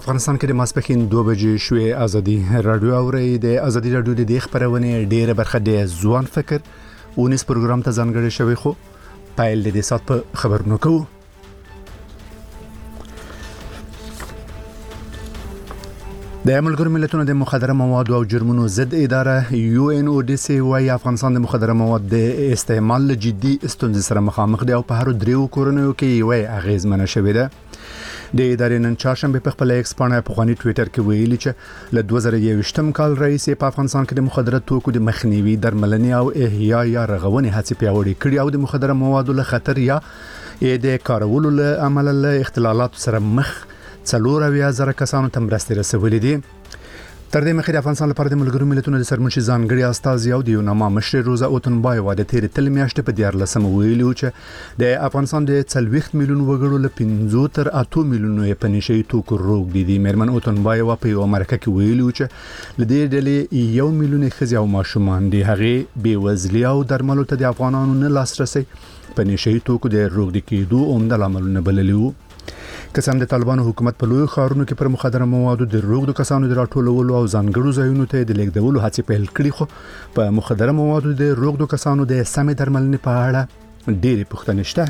افغانستان کې د ماسپښین 2 بجې شوې ازادي رادیو اوري د ازادي رادیو د خبرونه ډیره برخه د ځوان فکر اونیس پروګرام ته ځانګړی شوی خو پایل د سات په خبرونو کوو. د ملګرو ملتونو د مخدره مواد او جرمونو ضد اداره UNODC وايي افغانستان د مخدره مواد د استعمال جدي ستونزې سره مخامخ دی او په هر دریو کورونو کې یوه اغیزمنه شوې ده. د ادارې نن چهارشنبه په خپل ایکس باندې په خواني ټوئیټر کې ویلي چې له 2021م کال رئیس په افغانستان کې د مخدره توکو د مخنیوي درملنې او احیا یا رغونې هڅې پیاوړې کړې او د مخدره موادو له خطر یا د کارولو له عمل له اختلالات سره مخ 4,000 کسانو ته مرستې رسولې دي. تر دې مخکې د افغانستان لپاره د ملګرو ملتونو د سرمنشي ځانګړي استازي او د یوناما مشر روزا اوتنبایوا د تیر تل میاشتې په 14 ویلو چې د افغانستان د 40 میلیون وګړو له 15 تر 8 میلیونو په نشي توکو روغ دي. مېرمن اوتنبایوا په یو مرکه کې ویلو چې لدې ډلې 1 میلیون ښځې او ماشومان دي هغه بې وزلي او درملو ته د افغانانو نه لاسرسي په نشي توکو د روغ دي کېدو عمده لاملونه بللي. قسم د طالبانو حکومت په لوی ښارونو کې پر مخدره موادو د روغ د کسانو د راټولولو او ځانګړو ځایونو ته د لیږدولو هڅې پیل کړې خو په مخدره موادو د روغ د کسانو د سمې درملنې په اړه ډېرې پوښتنې شته.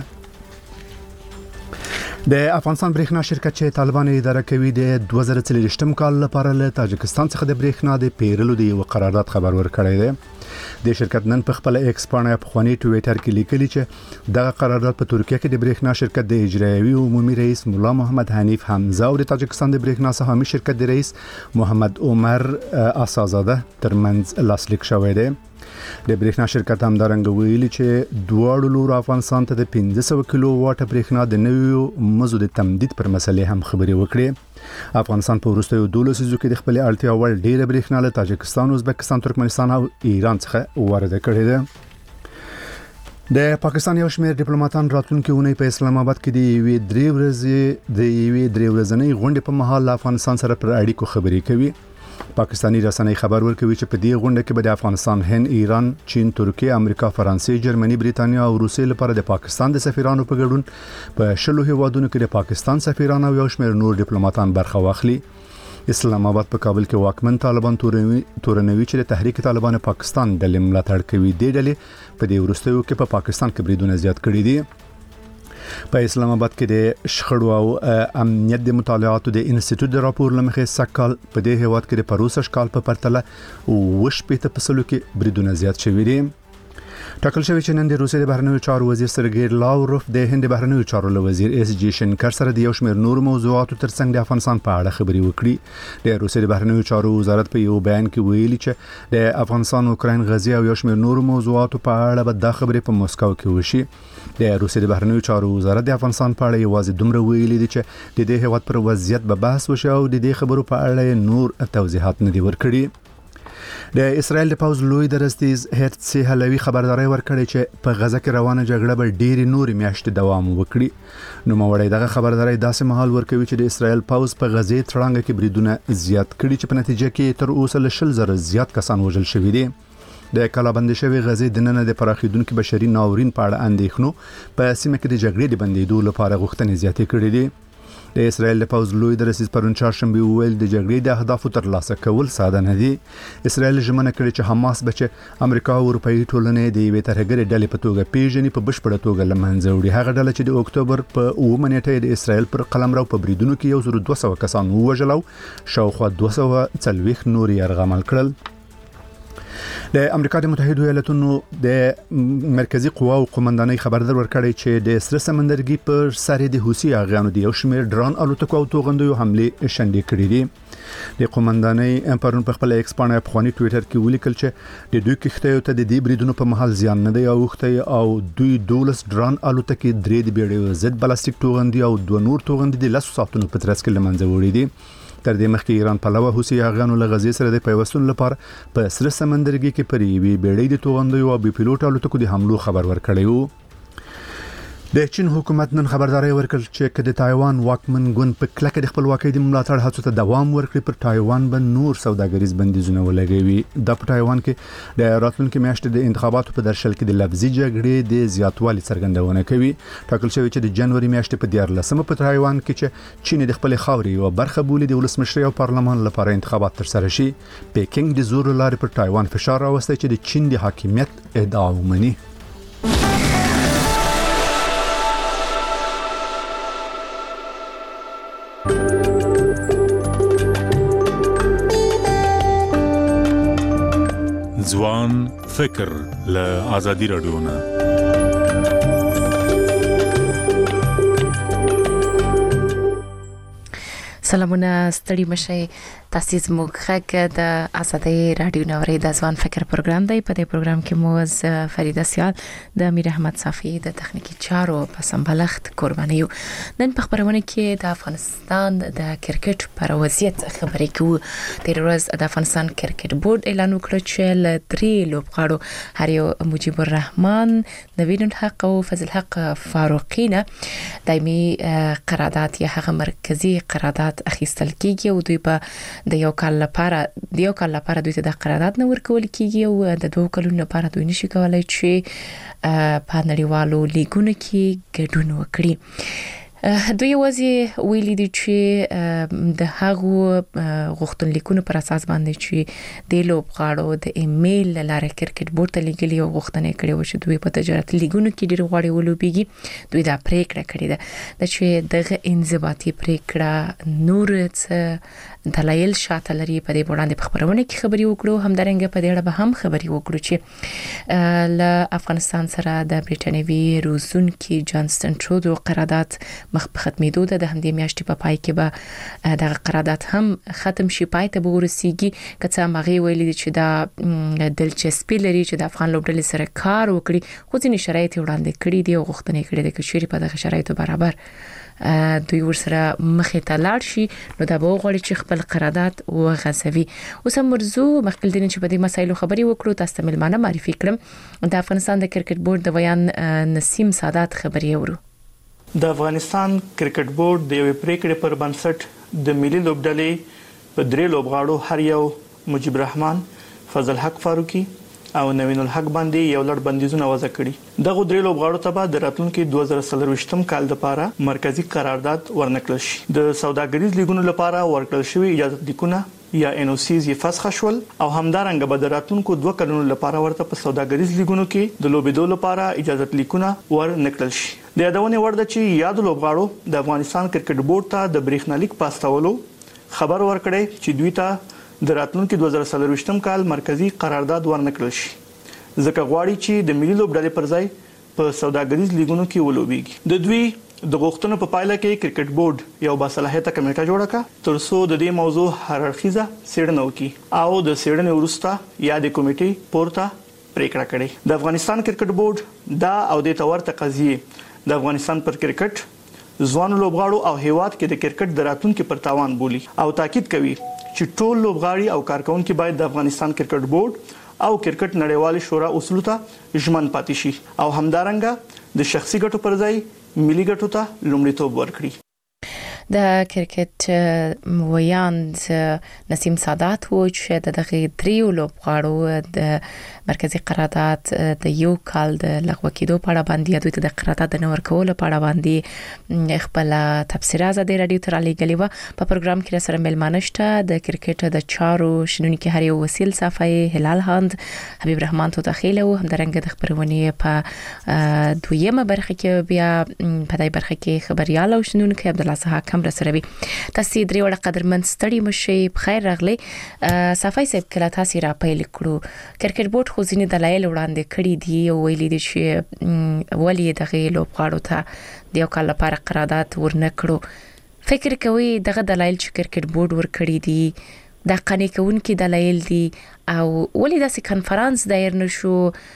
د افغانستان برېښنا شرکت چې طالبان اداره کوي د 2023م کال لپاره له تاجکستان څخه د برېښنا د پیرلو د یو قرارداد خبر ورکړی دی. د شرکت نن په خپل ایکس باندې په خواني ټوئیټر کې لیکلي چې دغه قرارداد په ترکیه کې د برېښنا شرکت د اجرایوي عمومي رئیس مولا محمد حنیف حمزه او د تاجکستان د برېښنا سهامي شرکت د رئیس محمد عمر اسازاده ترمنځ لاسلیک شوی دی. د برېښنا شرکت همدارنګه ویلي چې دواړو لورو افغانستان ته د 500 کیلو واټ برېښنا د نویو مزو د تمدید پر مسلې هم خبرې وکړي. افغانستان په وروستیو 12 لسیزو کې د خپل اړتیا وړ ډیره برېښنا له تاجکستان، ازبکستان، ترکمنستان او ایران څخه وارده کړې ده. د پاکستان یو شمېر ډیپلوماټان راتلونکي اونۍ په اسلام آباد کې د یوې درې ورځې غونډې په مهال افغانستان سره پر اړیکو خبرې کوي. پاکستانی رسنۍ خبر ورکوي چې په دې غونډه کې به د افغانستان، هند، ایران، چین، ترکیه، امریکا، فرانسې، جرمني، بریتانیا او روسیې لپاره د پاکستان د سفیرانو په ګډون په 10 هیوادونو کې د پاکستان سفیران او یو شمېر نور ډیپلوماټان برخه واخلي. اسلام آباد په کابل کې واکمن طالبان تورنوي چې د تحریک طالبان پاکستان د ملاتړ کوي. د ډلې په دې وروستیو کې په پاکستان کې بریدونه زیات کړي دي. په اسلام آباد کې د شخړو او امنیت د مطالعاتو د انسټیټیوټ د راپور لمخې سکهال په دې هیواد کې د پروسه کال په پرتله وشپېته پسلو کې بریدونه زیات شوي دي. ټاکل شوی چې نن د روسیې د بهرنیو چارو وزیر سرګی لاوروف د هند د بهرنیو چارو وزیر اس جی شنکر سره د یو شمېر نور موضوعاتو ترڅنګ د افغانستان په اړه خبرې وکړي. د روسیې د بهرنیو چارو وزارت په یو بیان کې ویلي چې د افغانستان، اوکراین، غزې او یو شمېر نور موضوعاتو په اړه به دا خبرې په مسکو کې وشي. د روسیې د بهرنیو چارو وزارت د افغانستان په اړه یوازې دومره ویلي دي چې د دې هیواد پر وضعیت به بحث وشي او د دې خبرو په اړه نور توضیحات نه دي ورکړي. د اسرائیل د پوز لوی درستیز هرتسی حلوی خبرداري ورکړي چې په غزه کې روانه جګړه به ډېری نورې میاشتې دوام وکړي. نو موړی دغه خبرداري داسې مهال ورکوي چې د اسرائیل پوز په غزه تړانګه کې بریدونه زیات کړي چې په نتیجه کې تر اوسه له 20,000 زیات کسان وژل شوي دي. د کلابندې شوی غزې د نن د پراخیدونکو بشري ناورین په اړه اندېښنو په سیمه کې د جګړې د بندیدو لپاره غوښتنې زیاتې کړې دي. د اسرائیل د پوز لوی درسیز پرون چهارشنبه ویل د جګړې د اهدافو ترلاسه کول ساده نه دي. اسرائیل ژمنه کړې چې حماس به چې امریکا او اروپאי ټولنې د یوې ترهګرې ډلې په توګه پیژني په بشپړه توګه له منځه وړي. هغه ډله چې د اکتوبر په 9 نیټه د اسرائیل پر قلمرو په بریدونو کې 1200 کسان ووژل او شاوخوا 240 نور یرغمل کړل. د امریکا د متحده ایالاتونو د مرکزی قواو قومندانۍ خبردار ورکړی چې د سره سمندرګي پر سر د حوثي اغیانو د یو شمېر ډرون الوتکو او توغندیو حمله شنډې کړې دي. د قومندانۍ پرون په خپل ایکس باندې په خواني ټوئیټر کې ولیکل چې د دوی کښتیو ته د دې بریدونو په محل زیان نه دی اوخته او دوی 12 ډرون الوتکې، 3 د بیړیو ضد بلاستیک توغندي او 2 نور توغندي د 10 ساعتونو په ترڅ کې لمنځه وړي دي. تر دې مخکې ایران په لوه حوثي اغیانو له غزې سره د پیوستون لپاره په سره سمندرګي کې پر یوې بیړۍ د توغندیو او بي پيلوټ الوتکو د حملو خبر ورکړی و. د چین حکومت نن خبرداري ورکړه چې د تایوان واکمن ګوند په کلکه د خپلواکۍ د ملاتړ هڅو ته دوام ورکړي پر تایوان باندې نور سوداګریز بندیزونه ولګوي. د تایوان کې د راتلونکو میاشتې د انتخاباتو په درشل کې د لفظي جګړې د زیاتوالي څرګندونه کوي. ټاکل شوی چې د جنوري میاشتې په 14مه په تایوان کې چې چین د خپل خاوري او برخه بولي د ولسمشر او پارلمان لپاره انتخابات ترسره شي. پیکینګ د زور لارې پر تایوان فشار راوستي چې د چین د حاکمیت ادعا ومني. ځوان فکر له آزادي رادیو نه. سلامونه ستړي مشي تاسو زموږ خګه د آزادي رادیو نوري د ځوان فکر پروګرام دی. په دې پروګرام کې مو فریده سیال د امیر احمد صافی د تخنیکی چارو په سمبلښت قرباني یو. نن په خبرونه کې د افغانستان د کرکټ پر وضعیت خبرې کوو. د ورځ د افغانستان کرکټ بورډ اعلان وکړ چې ل 3 لوبغاړو هر یو مجيب الرحمن، نوید الحق او فضل الحق فاروقینا دایمي قرارداد یا هغه مرکزی قرارداد اخیستل کیږي او دوی په د یو کال لپاره دوی ته د قرارداد نه ورکول کیږي او د 2 کلونو لپاره دوی نشي کولای چې په نړیوالو لیګونو کې ګډون وکړي. دوی وځي ویلي دي چې د هغو غوښتنلیکونو پر اساس باندې چې د لوبغاړو د ایمیل لاره کرکټ بورډ ته لیږلي او غوښتنه کړې و چې دوی په تجارت لیګونو کې ډیر غواړي ولوبيږي. دوی دا پریکړه کړې ده چې دغه انضباطي پریکړه نور څه دلایل شاته لري. په دې وړاندې په خبرونه کې خبري وکړو، همدارنګه په دې اړه به هم خبري وکړو چې له افغانستان سره د برټانوي روزونکي جانسن ټرودو قرارداد مخ په ختمېدو ده. د همدې میاشتې په پای کې به دغه قرارداد هم ختم شي، پای ته به ورسیږي. کڅه مغي ویلي چې دا دلچسپي لري چې د افغان لوبډلې سره کار وکړي، خو ځینې شرایط وړاندې کړي دي او غوښتنې کړي دي چې شری په دغه شرایطو برابر دوی ورسره مخې ته لاړ شي، نو دا به وغواړي چې خپل قرارداد وغځوي. اوس هم مرزو مخکې دین چې په دې مسایلو خبري وکړو. تاسو ته ملمانه معرفي کړم. د افغانستان د کرکټ بورډ د ویان نسیم سادات خبري اورو. د افغانستان کرکټ بورډ د یوې پریکړې پر بنسټ د ملي لوبډلې په 3 لوبغاړو هر یو مجيب الرحمن، فضل الحق فاروقي او نوین الحق باندې یو لړ بندیزونه وضع کړي. دغه 3 لوبغاړو ته به د راتلونکي 2023م کال لپاره مرکزی قرارداد ورنکړل شي. د سوداګریز لیګونو لپاره ورکړل شوی اجازه لیکونه یا NOCs یې فسخ شول او همدارنګه به د راتلونکو 2 کلونو لپاره ورته په سوداګریز لیګونو کې د لوبېدو لپاره اجازه لیکونه ورنکړل شي. د یادونه ورده چې یاد لوبغاړو د افغانستان کرکټ بورډ ته د برېښنالیک پاستولو خبر ورکړی چې دوی ته د راتلونکي 2023م کال مرکزی قرارداد ورنکړل شي، ځکه غواړي چې د ملي لوبډلې پر ځای په سوداګریز لیګونو کې ولوبيږي. د دوی د غوښتنو په پایله کې کرکټ بورډ یو باصلاحیته کمیټه جوړه کړه ترڅو د دې موضوع هررخیزه څېړنه وکړي او د څېړنې وروسته یا د کمیټې پورته پریکړه کړي. د افغانستان کرکټ بورډ دا او د تورته قضیه د افغانستان پر کرکټ، ځوان لوبغاړو او هیواد کې د کرکټ د راتلونکو پر تاوان بولي او تاکید کوي چې ټول لوبغاړي او کارکونکو باید د افغانستان کرکټ بورډ او کرکټ نړیوال شورا اصولو ته ژمن پاتې شي او همدارنګه د شخصي ګټو پر ځای ملي ګټو ته لومړیتوب ورکړي. د کرکټ ویاند نسیم سادات و چې دغه 3 لوبغاړو د مرکزی قرارداد د یو کال د لغوه کېدو په اړه باندې دوی ته د قرارداد نه ورکول په اړه باندې خپل تفسیر آزادي رادیو تر لګلې و. په پروګرام کې سره ملمانه شته د کرکټ د چارو شنونکي هر یو وسیل صافی هلال هند حبیب رحمان تو داخله و همدارنګه د خبرونه په دویمه برخه کې بیا په دای برخه کې خبريال او شنونکي عبد الله صحاک هم رسروي. تاسو درې وړ قدرمن ستړي مشي بخیر راغلي. صافی صاحب کله تاسو را پیل کړو کرکټ بورډ خو ځینې دلایل وړاندې کړي دي او ویلي دي چې ولی دغه لوبغاړو ته د یو کال لپاره قرارداد ورنکړو. فکر کوي دغه دلایل چې کرکټ بورډ ورکړي دي د قانې کوونکي دلایل دي او ولی داسې کانفرنس دایر نشو،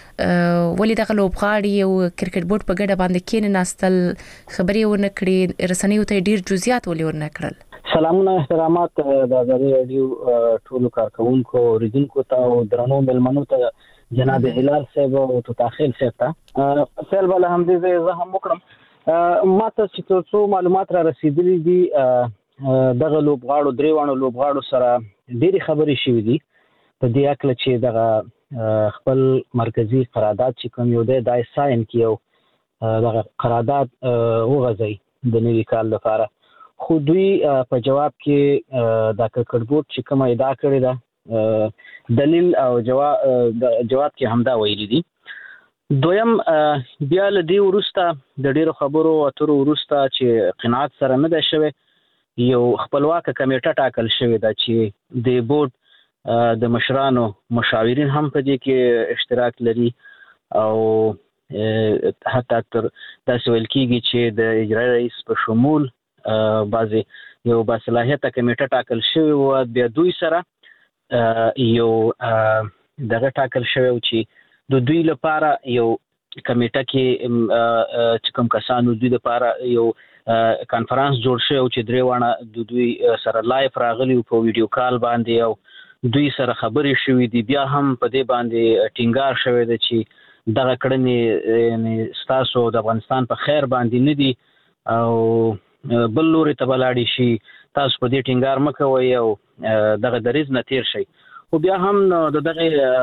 ولی دغه لوبغاړي او کرکټ بورډ په ګډه باندې کې ناستل خبري ورنکړي، رسنیو ته ډیر جزئیات ولې ورنکړل. سلامونه احترامات د آزادي رادیو ټولو کارکونکو اوریدونکو ته او درنو ملمنو ته جناب هلال صاحب او تاخیل صاحب ته فعل بل هم دې زه هم وکړم ماته چې څو معلومات را رسیدلي دي دغه لوبغاړو دریوانو لوبغاړو سره ډېری خبرې شوې دي په دې اکله چې دغه خپل مرکزی قرارداد چې کوم یو دی دای ساين کیو دغه قرارداد وغځي د نوي کال لپاره خو دوی په جواب کې د کرکټ بورډ چې کومه ادعا کړې ده دلیل او جواب کې همدا ویلي دي دویم بیا له دې ورسته د ډیرو خبرو اترو ورسته چې قناعت سره نه ده شوی یو خپلواک کمیټه ټاکل شوی ده چې د بورډ د مشرانو مشاورین هم په دې کې اشتراک لري او حتی تر داسې ویل کېږي چې د اجرایي رئیس په شمول بعضې یو باصلاحیته کمیټه ټاکل شوی و بیا دوی سره یو دغه ټاکل شوی و چې د دوی لپاره یو کمیټه کې چې کوم کسانو دوی لپاره یو کانفرنس جوړ شوی چې درې وانه د دوی سره لایف راغلي په ویډیو کال باندې او دوی سره خبرې شوې دي بیا هم په دې باندې ټینګار شوی دی چې دغه کړنې ستاسو د افغانستان په خیر باندې نه دي او بل لوري ته بلاړی شي تاسو په دې ټینګار مکوئ او دغه دریز نه تیر شي خو بیا هم دغه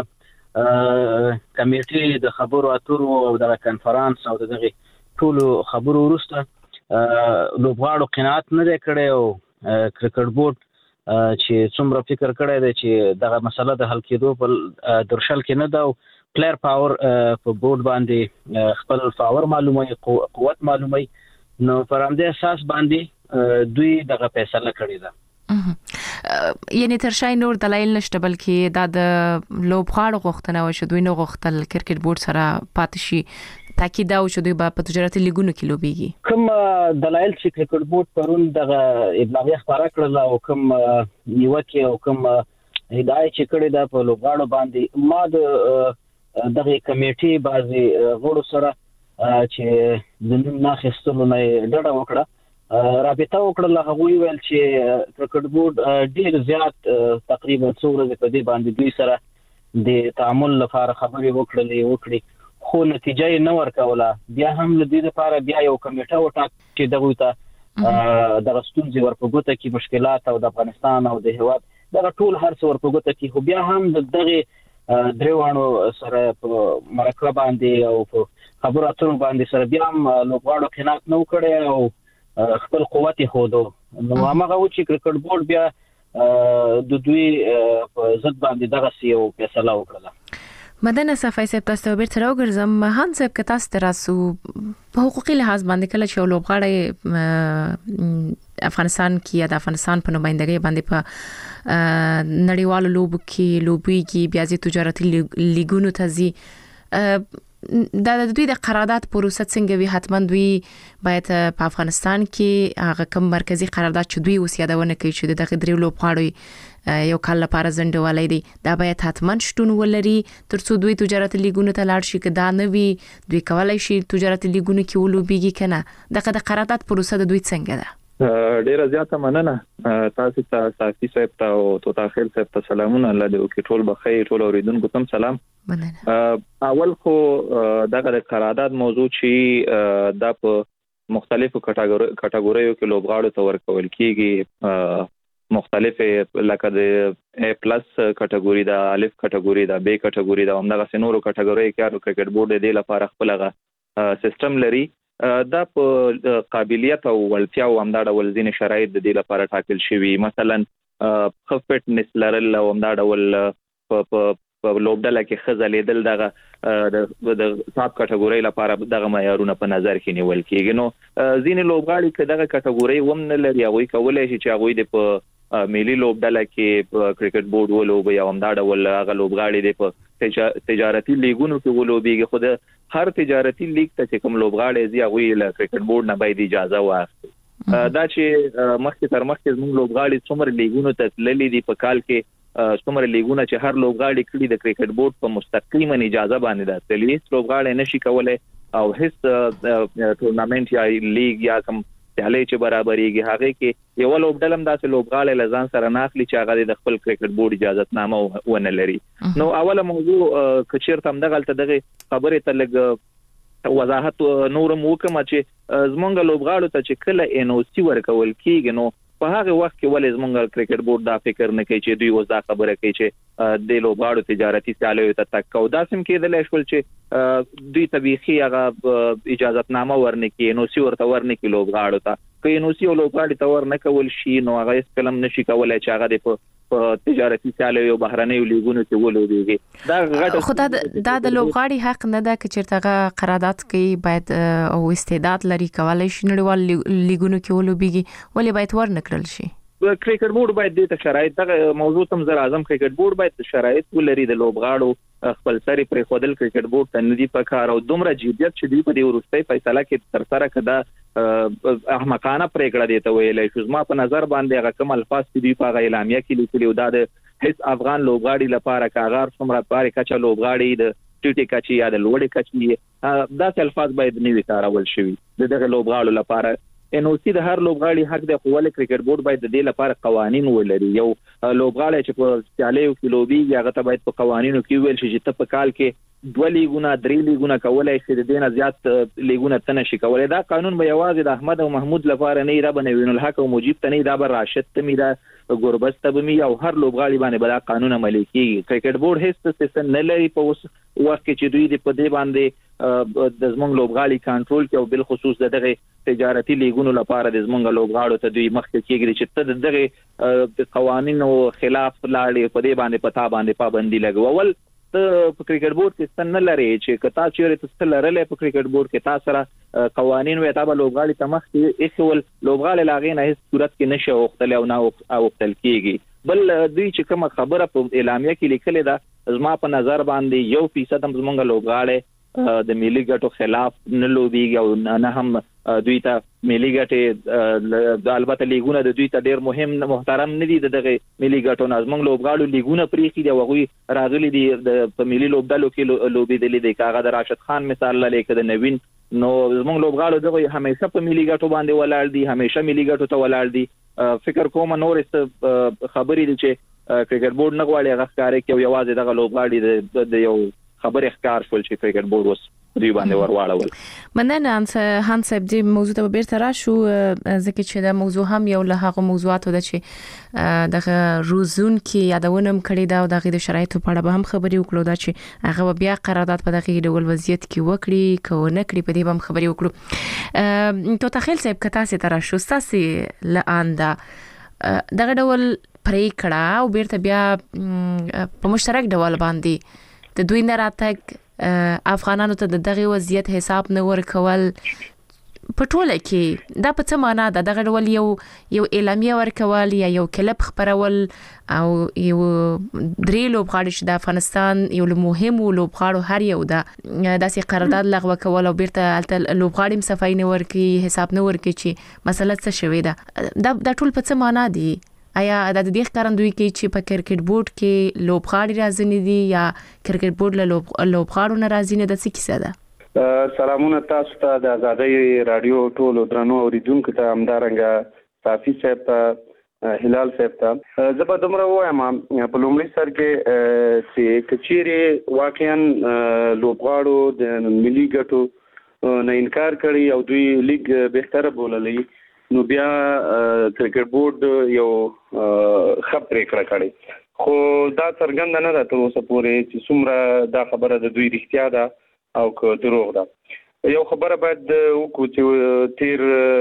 کمیټې د خبرو اترو او د کانفرنس او دغه ټول خبرو وروسته لوبغاړو قناعت نه کړي او کرکټ بورډ چې څومره فکر کړی دی چې دغه مسله د حل کېدو په درشل کې نه ده او پلیر پاور په بورډ باندې خپل پاور معلوموي قوت معلوموي نو پر همدې اساس باندې دوی دغه فیصله کړې ده یعنی تر شای نور دلایل نشته بلکې دا د لوبغاړو غوښتنه و چې دوی نو غوښتل کرکټ بورډ سره پاتې شي تاکید دا و چې دوی په تجارتي لیګونو کې لوبيږي کوم دلایل چې کرکټ بورډ پرون دغه ابلاغیه خبره کړل او کوم نیوکه او کوم هدايت چې کړی دا په لوبغاړو باندې ما دغه کمیټې بعضي غړو سره چې د نوم ناخستلو نه ډډه وکړه رابطه وکړه هغه ویل چې کرکټ بورډ ډیر زیات تقریبا څو ورځې په دې باندې دوی سره د تعامل لپاره خبرې وکړي خو نتیجه یې نه ورکوله بیا هم له دې لپاره بیا یو کمیټه وټاکل چې دغه ته د ستونزې ورپګوته کې مشکلات او د افغانستان او د هیواد دغه ټول هر څه ورپګوته کې خو بیا هم دغه دریوانو سره په مرکه باندې او په خبرو اترو باندې سره بیا هم لوبغاړو قناعت نه وکړي او خپل قوت خودو نو هغه و چې کرکټ بورډ بیا د دوی په ضد باندې دغه یو فیصله وکړه مدن صفای صاحب تاسو به تر وګرځم هان صاحب که تاسو تراسو په حقوقي لحاظ باندې کله چې لوبغاړي افغانستان کې یا د افغانستان په نمائندګۍ باندې په نړیوالو لوبو کې لوبيږي بیا د تجارتي لیګونو ته ځي د دوی د قرارداد پروسه څنګه وي حتما دوی باید په افغانستان کې هغه کوم مرکزی قرارداد چې دوی اوس یادونه کوي چې دغه درې لوبغاړي یو کال لپاره ځنډولای دي دا باید حتما شتون ولري ترڅو دوی تجارتي لیګونو ته لاړ شي که دا نه وي دوی کولای شي تجارتي لیګونو کې ولوبيږي کنه دغه د قرارداد پروسه د دوی څنګه ده ډیره زیاته مننه تاسو ته صافي صاحب ته او توتا خیر صاحب ته سلامونه الله دې وکړي ټول بخیر ټول اوریدونکو ته سلام اول خو دغه د قرارداد موضوع چې د په مختلفو کټګوریو کې لوبغاړو ته ورکول کیږي مختلفه لکه د A+ کټګوري دا الف کټګوري دا B کټګوري دا همدغه سينورو کټګوري کې کرکټ بورډ دې لپاره خپلغه سیستم لري دا په قابلیت او ولتیا او همدا ډول ځینې شرایط د دې لپاره ټاکل شوي مثلا فټنس لرل او همدا ډول په لوبډله کې خزلیدل دغه د ټاپ کټګوري لپاره دغه معیارونه په نظر کې نیول کېږي نو ځینې لوبغاړي چې دغه کټګوري ومن لري هغه کولای شي چې هغه د په ملي لوبډله کې کرکټ بورډ ولوبي او همدا ډول هغه لوبغاړي د په تجارتي لیګونو کې ولوبيږي خو د هر تجارتي لیګ ته کوم لوبغاړي زی هغه له کرکټ بورډ نه باید اجازه واخلي دا چې مخکې تر مخکې موږ لوبغاړي څومره لیګونو ته تللي دي په کال کې څومره لیګونه چې هر لوبغاړي کړي د کرکټ بورډ په مستقیما اجازه باندې ده تللی لوبغاړي نشي کولای او هیڅ ټورنمنت یا لیګ یا کوم سیالي چې برابرېږي هغه کې یو لوبډلم داسې لوبغاړي لزان سره ناخلي چې هغه د خپل کرکټ بورډ اجازه نامه ونه لري نو اوله موضوع کچیر تم دغه خبره ته لګ وضاحت نورم وکم چې زمونږ لوبغاړو ته چې کله NOC ورکول کیږي نو په هغه وخت کې ولې زمونږ کرکټ بورډ دا فکر نه کوي چې دوی اوس دا خبره کوي چې د لوبغاړو تجارتي سیالیو ته تک او داسم کېدل شول چې دوی طبيعي هغه اجازهتنامه ورنکي NOC ورته ورنکي لوبغاړو ته که NOC او لوبغاړي ته ورنکول شي نو هغه هیڅ کلم نشي کولای چې هغه د تجارتي سیالیو بهرنۍ لیګونو ته ولوديږي دا غټه خدای د لوبغاړي حق نه ده چې چیرته قرارداد کوي باید او استعداد لري کولای شي نړیوال لیګونو کې ولوبيږي ولې باید ورنکړل شي کرکټ بورډ باید د شرایط دغه موضوع تم زر اعظم کرکټ بورډ باید شرایط ولري د لوبغاړو خپل سری پر خودل کرکټ بورډ ته ندي پکار او دومره جديت چې دی په دې ورستۍ فیصله کې تر سره کړه احمقانه پریکړه دی ته ویلې شو زما په نظر باندې هغه کوم الفاظ دی په اعلامیه کې لیکلي او د هیڅ افغان لوبغاړي لپاره کاغار څومره پاره کچا لوبغاړي د ټیټی کچي یا د لوړې کچي دا الفاظ باید نیوي کارول شي دغه لوبغاړو لپاره NOC د هر لوبغاړي حق د خپل کرکټ بورډ باید د دې لپاره قوانين ولري یو لوبغاړي چې په سیالیو کې لوبي هغه ته باید په قوانینو کې ویل شي چې په کال کې 2 لیګونه 3 لیګونه کولای شي د دینه زیات لیګونه تنه شي کولای دا قانون به یوازې د احمد او محمود لپاره نه دا بنوین الحق او مجيب ته نه دا بر راشد ته می دا ګوربست ته می او هر لوبغاړي باندې بل قانون عملي کیږي کرکټ بورډ هیڅ څه نه لري په اوس وخت کې چې دوی په دې باندې د زمونږ لوبغاړي کنټرول کوي او بل خصوص دغه تجارتي لیګونو لپاره د زمونږ لوبغاړو ته دوی مخکې کېږي چې ته دغه قوانینو خلاف لاړې په دې باندې پتا باندې پابندي لګول ته په کرکټ بورډ کې ستنه لري چې کتا چیرې ته لرلې په کرکټ بورډ کې تاسو سره قوانين وي تابع لوبغاړي ته مخکې اخول لوبغاړي لاغې نه هیڅ صورت کې نشه وختل او نه وختل کېږي بل دوی چې کوم خبره په اعلامیه کې لیکل ده زما په نظر باندې 1% هم زمونږ لوبغاړي د ملي ګټو خلاف نه لوبيږي او نه هم دوی ته ملي ګټې د البته لیګونه د دوی ته ډیر مهم محترم نه دي دغه ملي ګټو نظم لوبغاړو لیګونه پریخي دی وغوي راغلي دي په ملي لوبډالو کې لوبي دي د کاغه د راشد خان مثال لیکه د نوین نو زمونږ لوبغاړو دغه همیشه په ملي ګټو باندې ولاړ دي همیشه ملي ګټو ته ولاړ دي فکر کوم نور خبرې دي چې کرکټ بورډ نه غواړي هغه ښکاري کې یوازې دغه لوبغاړي د یو خبر اخکار شول چې کرکټ بورډ وس دوی باندې ورواړول مننه هانس دې موضوع ته بیرته راشو ځکه چې دا موضوع هم یو له هغه موضوعاتو ده چې دغه روزون کې یادونم کړی دا او دغه شرایطو په اړه به هم خبري وکړو دا چې هغه بیا قرارداد په دغه ډول وضعیت کې وکړي کو نه کړی په دې هم خبري وکړو تو تخیل صاحب کتا سي تر شو ساسي لاندا دغه ډول پریکړه او بیرته بیا په مشترک ډول باندې د دوی نه راتګ افغانانو ته دغه وضعیت حساب نه ورکول په ټوله کې دا په څه معنا ده دغه ډول یو اعلامیه ورکول یا یو کلب خبرول او یو درې لوبغاړي چې د افغانستان یو مهم لوبغاړو هر یو د داسې قرارداد لغوه کول او بیرته لوبغاړي مصفای نه ورکي حساب نه ورکي چې مسله څه شوې ده دا ټول په څه معنا دي آیا د دې ښکارندوی کې چې په کرکټ بورډ کې لوبغاړي راځي نه دي یا کرکټ بورډ له لوبغاړو ناراضي نه د څه کیسه ده سلامونه تاسو ته د آزادۍ رادیو ټولو درنو اوریدونکو ته همدارنګه صافي صاحب ته هلال صاحب ته زبر دومره وایم په لومړي سر کې چې کچيري واقعا لوبغاړو د ملي ګټو نه انکار کړي او دوی لیګ بهتره بوللې نو بیا کرکټ بورډ یو خبرې کړې خو دا څرګند نه ده تر اوسه پورې چې څومره دا خبره د دوی رښتیا ده او که دروغ ده یو خبره باید وکړو چې تیر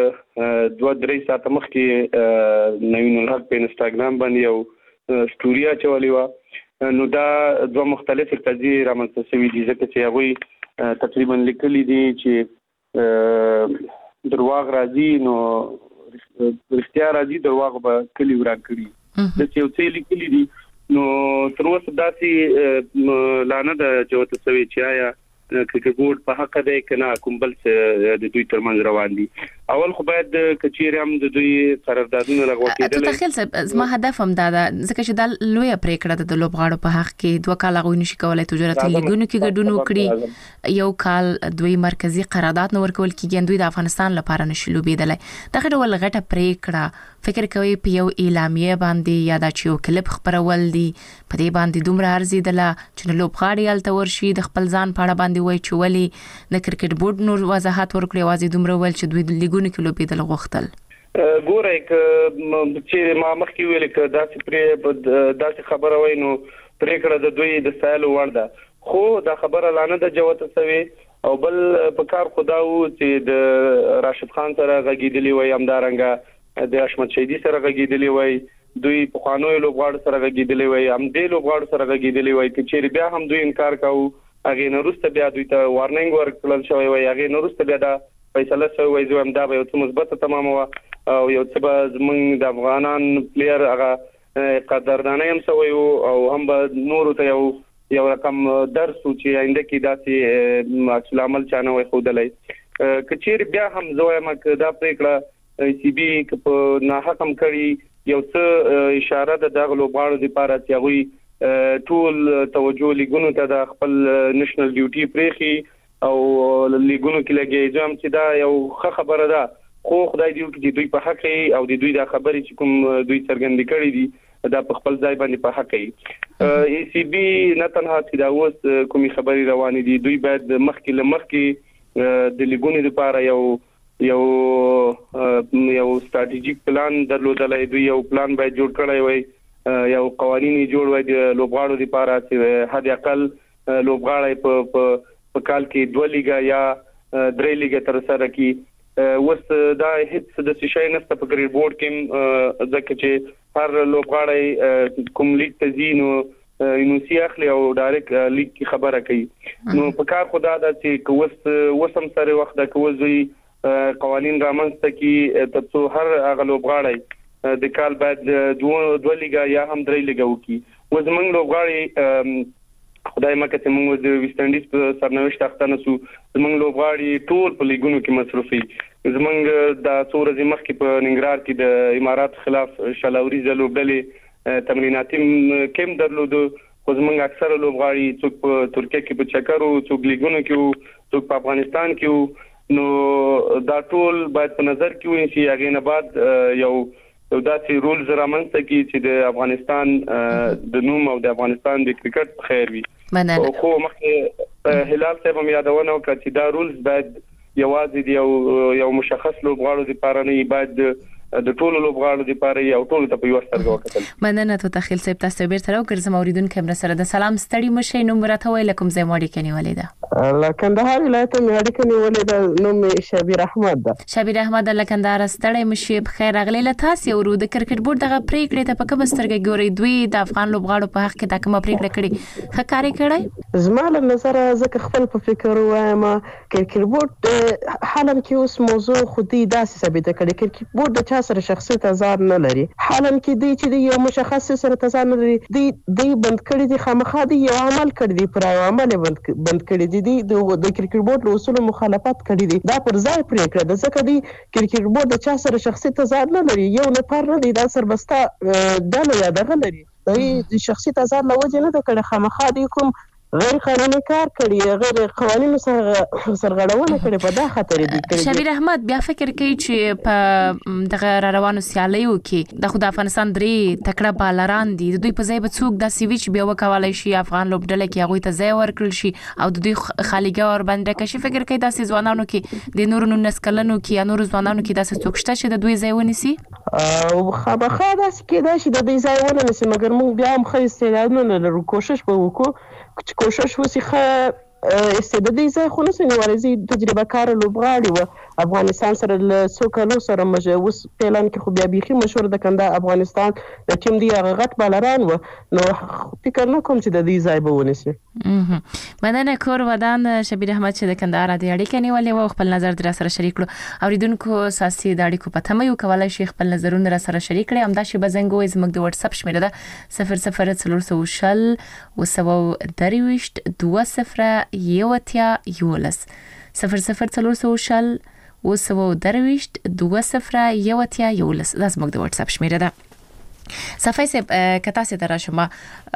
2-3 ساعت مخکې نوین الحق په انستګرام باندې یو سټوري اچولې و نو دا دوه مختلف قضیې رامنځته شوې دي ځکه چې هغه تقریبا لیکلي دي چې درواغ راځي نو رښتیا راځي درواغ به کلی ورا کړی د یو څه لیکلي دي نو تر اوسه داسې لانه د جوته سوي چې آیا کرکټ بورډ په حق دی کنه کوم بل څه د دوی ترمنځ روان دي اول خو باید کچیر هم د دوی قراردادونه لغوه کېدل. تخیل صاحب زما هدف هم دا ځکه چې د لوی پریکړه د لوبغاړو په حق کې 2 کال غوښنه نشي کولای تجارت لیګونو کې ګډون وکړي، یو کال دوی مرکزی قرارداد نور کول کېږي، دوی د افغانستان لپاره نشي لوبېدلای. دغه ډول غټه پریکړه فکر کوي په یو اعلامیه باندې یا د چیو کلب خبرول دي په دې باندې دومره ارزیدله چې لوبغاړي الته ورشي د خپل ځان په اړه باندې وایي چې ولي د کرکټ بورډ نور وضاحت ورکړي واځي دومره ول چې دوی لیګونو کې لوبېدل غوښتل. ګوره چې ما مخکې ویل ک داسې خبره وای نو پریکړه د دوی د سایل وړ ده، خو دا خبره لانه د جوته سوي او بل په کار خداو چې د راشد خان سره غږیدلی وای، همدارنګه د احمد شهیدی سره غږیدلی وای، دوی په قانوني لوبغاړو سره غږیدلی وای، هم د لوبغاړو سره غږیدلی وای چې بیا هم دوی انکار کاوه. هغه نورسته بیا دوی ته وارننګ ورکړل شوی وای، هغه نورسته بیا دا فیصله شوی وای زم دا به یو څه مثبت تمام و او یو څه به زمونږ د افغانان پلیئر هغه قدردانه هم شوی او هم به نور ته یو رقم درس چې آینده کې داسې عکس العمل چانه وای خودلای. کچیر بیا هم زویم ک دا پریکړه سی بی په ناحکم کړي یو څه اشاره ده د لوبغاړو لپاره چې هغه ټول توجه لیګونو ته د خپل نېشنل ډیوټي پریخي او لیګونو کې لګي ځم چې دا یو ښه خبره ده، خو خدای دې وکړي دوی په حق او د دوی د خبرې چې کوم دوی څرګند کړي دي دا په خپل ځای باندې په حق ای سی بی نه تنها چې دا اوس کومي خبري روانې دي، دوی باید مخکې د لیګونو لپاره یو ستراتیژیک پلان درلودلای، دوی یو پلان باید جوړ کړی وای، یو قوانين جوړ وای د لوبغاړو لپاره چې حد اقل لوبغاړي په کال کې 2 لیګا یا 3 لیګا تر سره کی وست دا هیڅ د شي نسته په کرکټ بورډ کې ځکه چې هر لوبغاړی کوم لیګ ته ځینو انوسی اخلي او ډایرکټ لیګ کی خبره کوي. نو په کار خدا دا چې وسم سره وخت د کوزوي قوانين رامنځته کی ترڅو هر هغه لوبغاړی د کال بعد 2 لیګا یا هم 3 لیګا وکي. وزمنګ لوبغاړي خدای مکه چې موږ د ویسټ انډیز په سرنوشت اختانه سو زمنګ لوبغاړي ټول په لیګونو کې مصروفي، زمنګ د څورځي مخ کې په ننګرهار کې د امارات خلاف شلاوري زلوبلې تمریناتي کم درلودو، خو زمنګ اکثر لوبغاړي څوک په ترکیه کې په چکرو، څوک لیګونو کې، څوک په افغانستان کې، نو دا ټول باید په نظر کې ونیسي. هغه نه بعد یو داسې رولز رامنځته کی چې د افغانستان د نوم او د افغانستان د کرکټ خیر وي. خو مخکې هلال صاحب هم یادونه وکړه چې دا رولز باید یوازې د یو مشخص لوبغاړو لپاره نه، باید د ټولو لوبغاړو لپاره یو ټول ته په یو سترګه وکړل. مننه ته تخیل صاحب تاسو بیرته راوګرځم اوریدونکو هم سره د سلام ستړي مشه نو مرته ویل کوم ځای ماډي کني ولیدا لکندهار ولایت ماډي کني ولیدا نوم شبیر احمد ده. شبیر احمد لکندهار ستړي مشه بخیر اغلی له تاسو ورو د کرکټ بورډ دغه پریکړه ته په کوم سترګه ګوري دوی د افغان لوبغاړو په حق کې دا کومه پریکړه کړي خکاري کړي؟ زما له نظر زکه خپل په فکر وایم کرکټ بورډ حالم کې اوس موضوع خودي داسې ثابت کړي کرکټ بورډ د چا سره شخصي تضاد نه لري، حالم کې دی چې یو مشخص سره تضاد نه لري، دی بند کړی دی خامخا دی یو عمل کړی دی پر عمل بند کړی دی د کرکټ بورډ له اصول مخالفت کړی دی، دا پر ځای پریکړه ده ځکه دی کرکټ بورډ د چا سره شخصي تضاد نه لري، یو نفر نه دی دا سربسته ډله یا دغه لري، د شخصي تضاد له وجې نه ده کړی، خامخا دی کوم غیر قانوني کار کړی، غیر قوانینو سرغړونه کړې، په دا خاطر دي. شبیر احمد بیا فکر کوي چې په دغه روانو سیالیو کې د خدای افغانستان درې تکړه بالران دي، دوی په ځای به څوک د سیویچ بیا وکولای شي افغان لوبډله کې هغه ته ځای ورکړل شي او د دوی خالیګا ور باندې کشي فکر کوي داسې ځوانانو کې د نورو نسکلنو کې یا نورو ځوانانو کې داسې څوک شته چې د دوی ځای ونیسي؟ او خامخا داسې کېدای شي د دوی ځای ونیسي، مګر موږ بیا هم ښه استعدادونه لرو، کوشش به وکړو کوشش وسی استعدادي ځای خو نسي نیولای، تجربه کار لوبغاړي و افغانستان سره له څو کلو سره مجوز پلان کې خو بیا بيخي مشهور د کنده افغانستان د ټیم دی هغه غټ بالران و، نو فکر نه کوم چې د دې ځای به ونیسي. مننه کور ودان شبیر احمد چې د کندهار د اړیکې نیولې و خپل نظر در سره شریک کړو. اوریدونکو ساسي د اړیکو په تمه یو کولای شي خپل نظرونه را سره شریک کړي، هم دا شی بزنګوي زموږ د واتس اپ شمیره ده 0040 وسو 20 20 004 0040 922 2011 دا زموږ د واتس اپ شمیره ده. صفای صاحب کتا سي دراشمه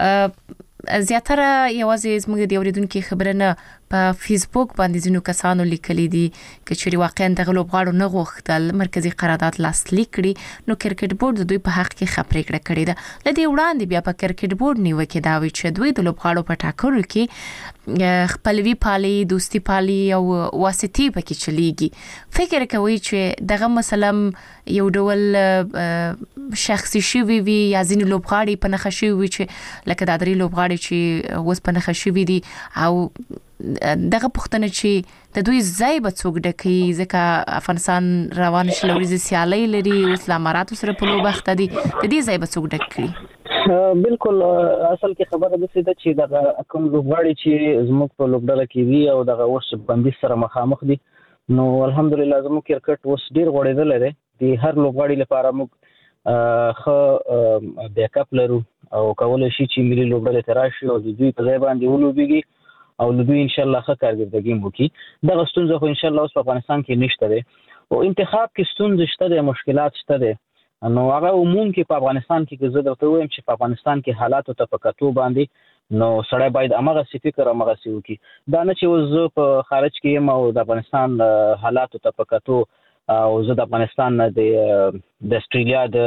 زیاتره یوازې زموږ د اوریدونکو خبره نه په فیسبوک باندې ځینو کسانو لیکلي دي چې واقعا د لوبغاړو نه غوښتل مرکزی قرارداد لاسلیک کړي نو کرکټ بورډ د دوی په حق کې خبرې کړې ده. لدې وړاندې بیا په کرکټ بورډ نیوکه دا وی چې دوی د لوبغاړو په ټاکلو کې خپلوي پالي دوستي پالي او واسطي پکې چلیږي. فکر کوي چې دغه مثلا یو ډول شخصي شوی وي یا ځینې لوبغاړي په نخښه شوی چې لکه د درې لوبغاړي چې اوس په نخښه شوی دي او دغه پښتنه چې د دوی ځای به څوک ډکې ځکه افغانستان روان شلوريزي سیالي لري اوس د اماراتو سره په لوب وخت دي د دې ځای به څوک ډکې. بالکل اصل کې خبره ده چې د کوم لوبغاړي چې زموږ په لوبډله کې وي او دغه اوس بندي سره مخامخ دي نو الحمدلله زموږ کرکټ اوس ډیر غوړېدل دی. د هر لوبغاړي لپاره موږ خو بیک اپ لرو او کولای شي چې ملي لوبډله تراشي او د دوی په ځای باندې ولوبيږي او دوی ان شاء الله ښه کارګردګي وکړي. دا ستونزه خو ان شاء الله اوس په افغانستان کې نشته ده او انتخاب کې ستونزې شته ده مشکلات شته ده نو هغه عموم کې په افغانستان کې زه درته وایم چې په افغانستان کې حالات ته په کتو باندې نو سړی باید هغه فکر هغه وکړي. دا نه چې زه په خارج کې یم او د افغانستان حالات ته په کتو او زه د افغانستان د استرالیا د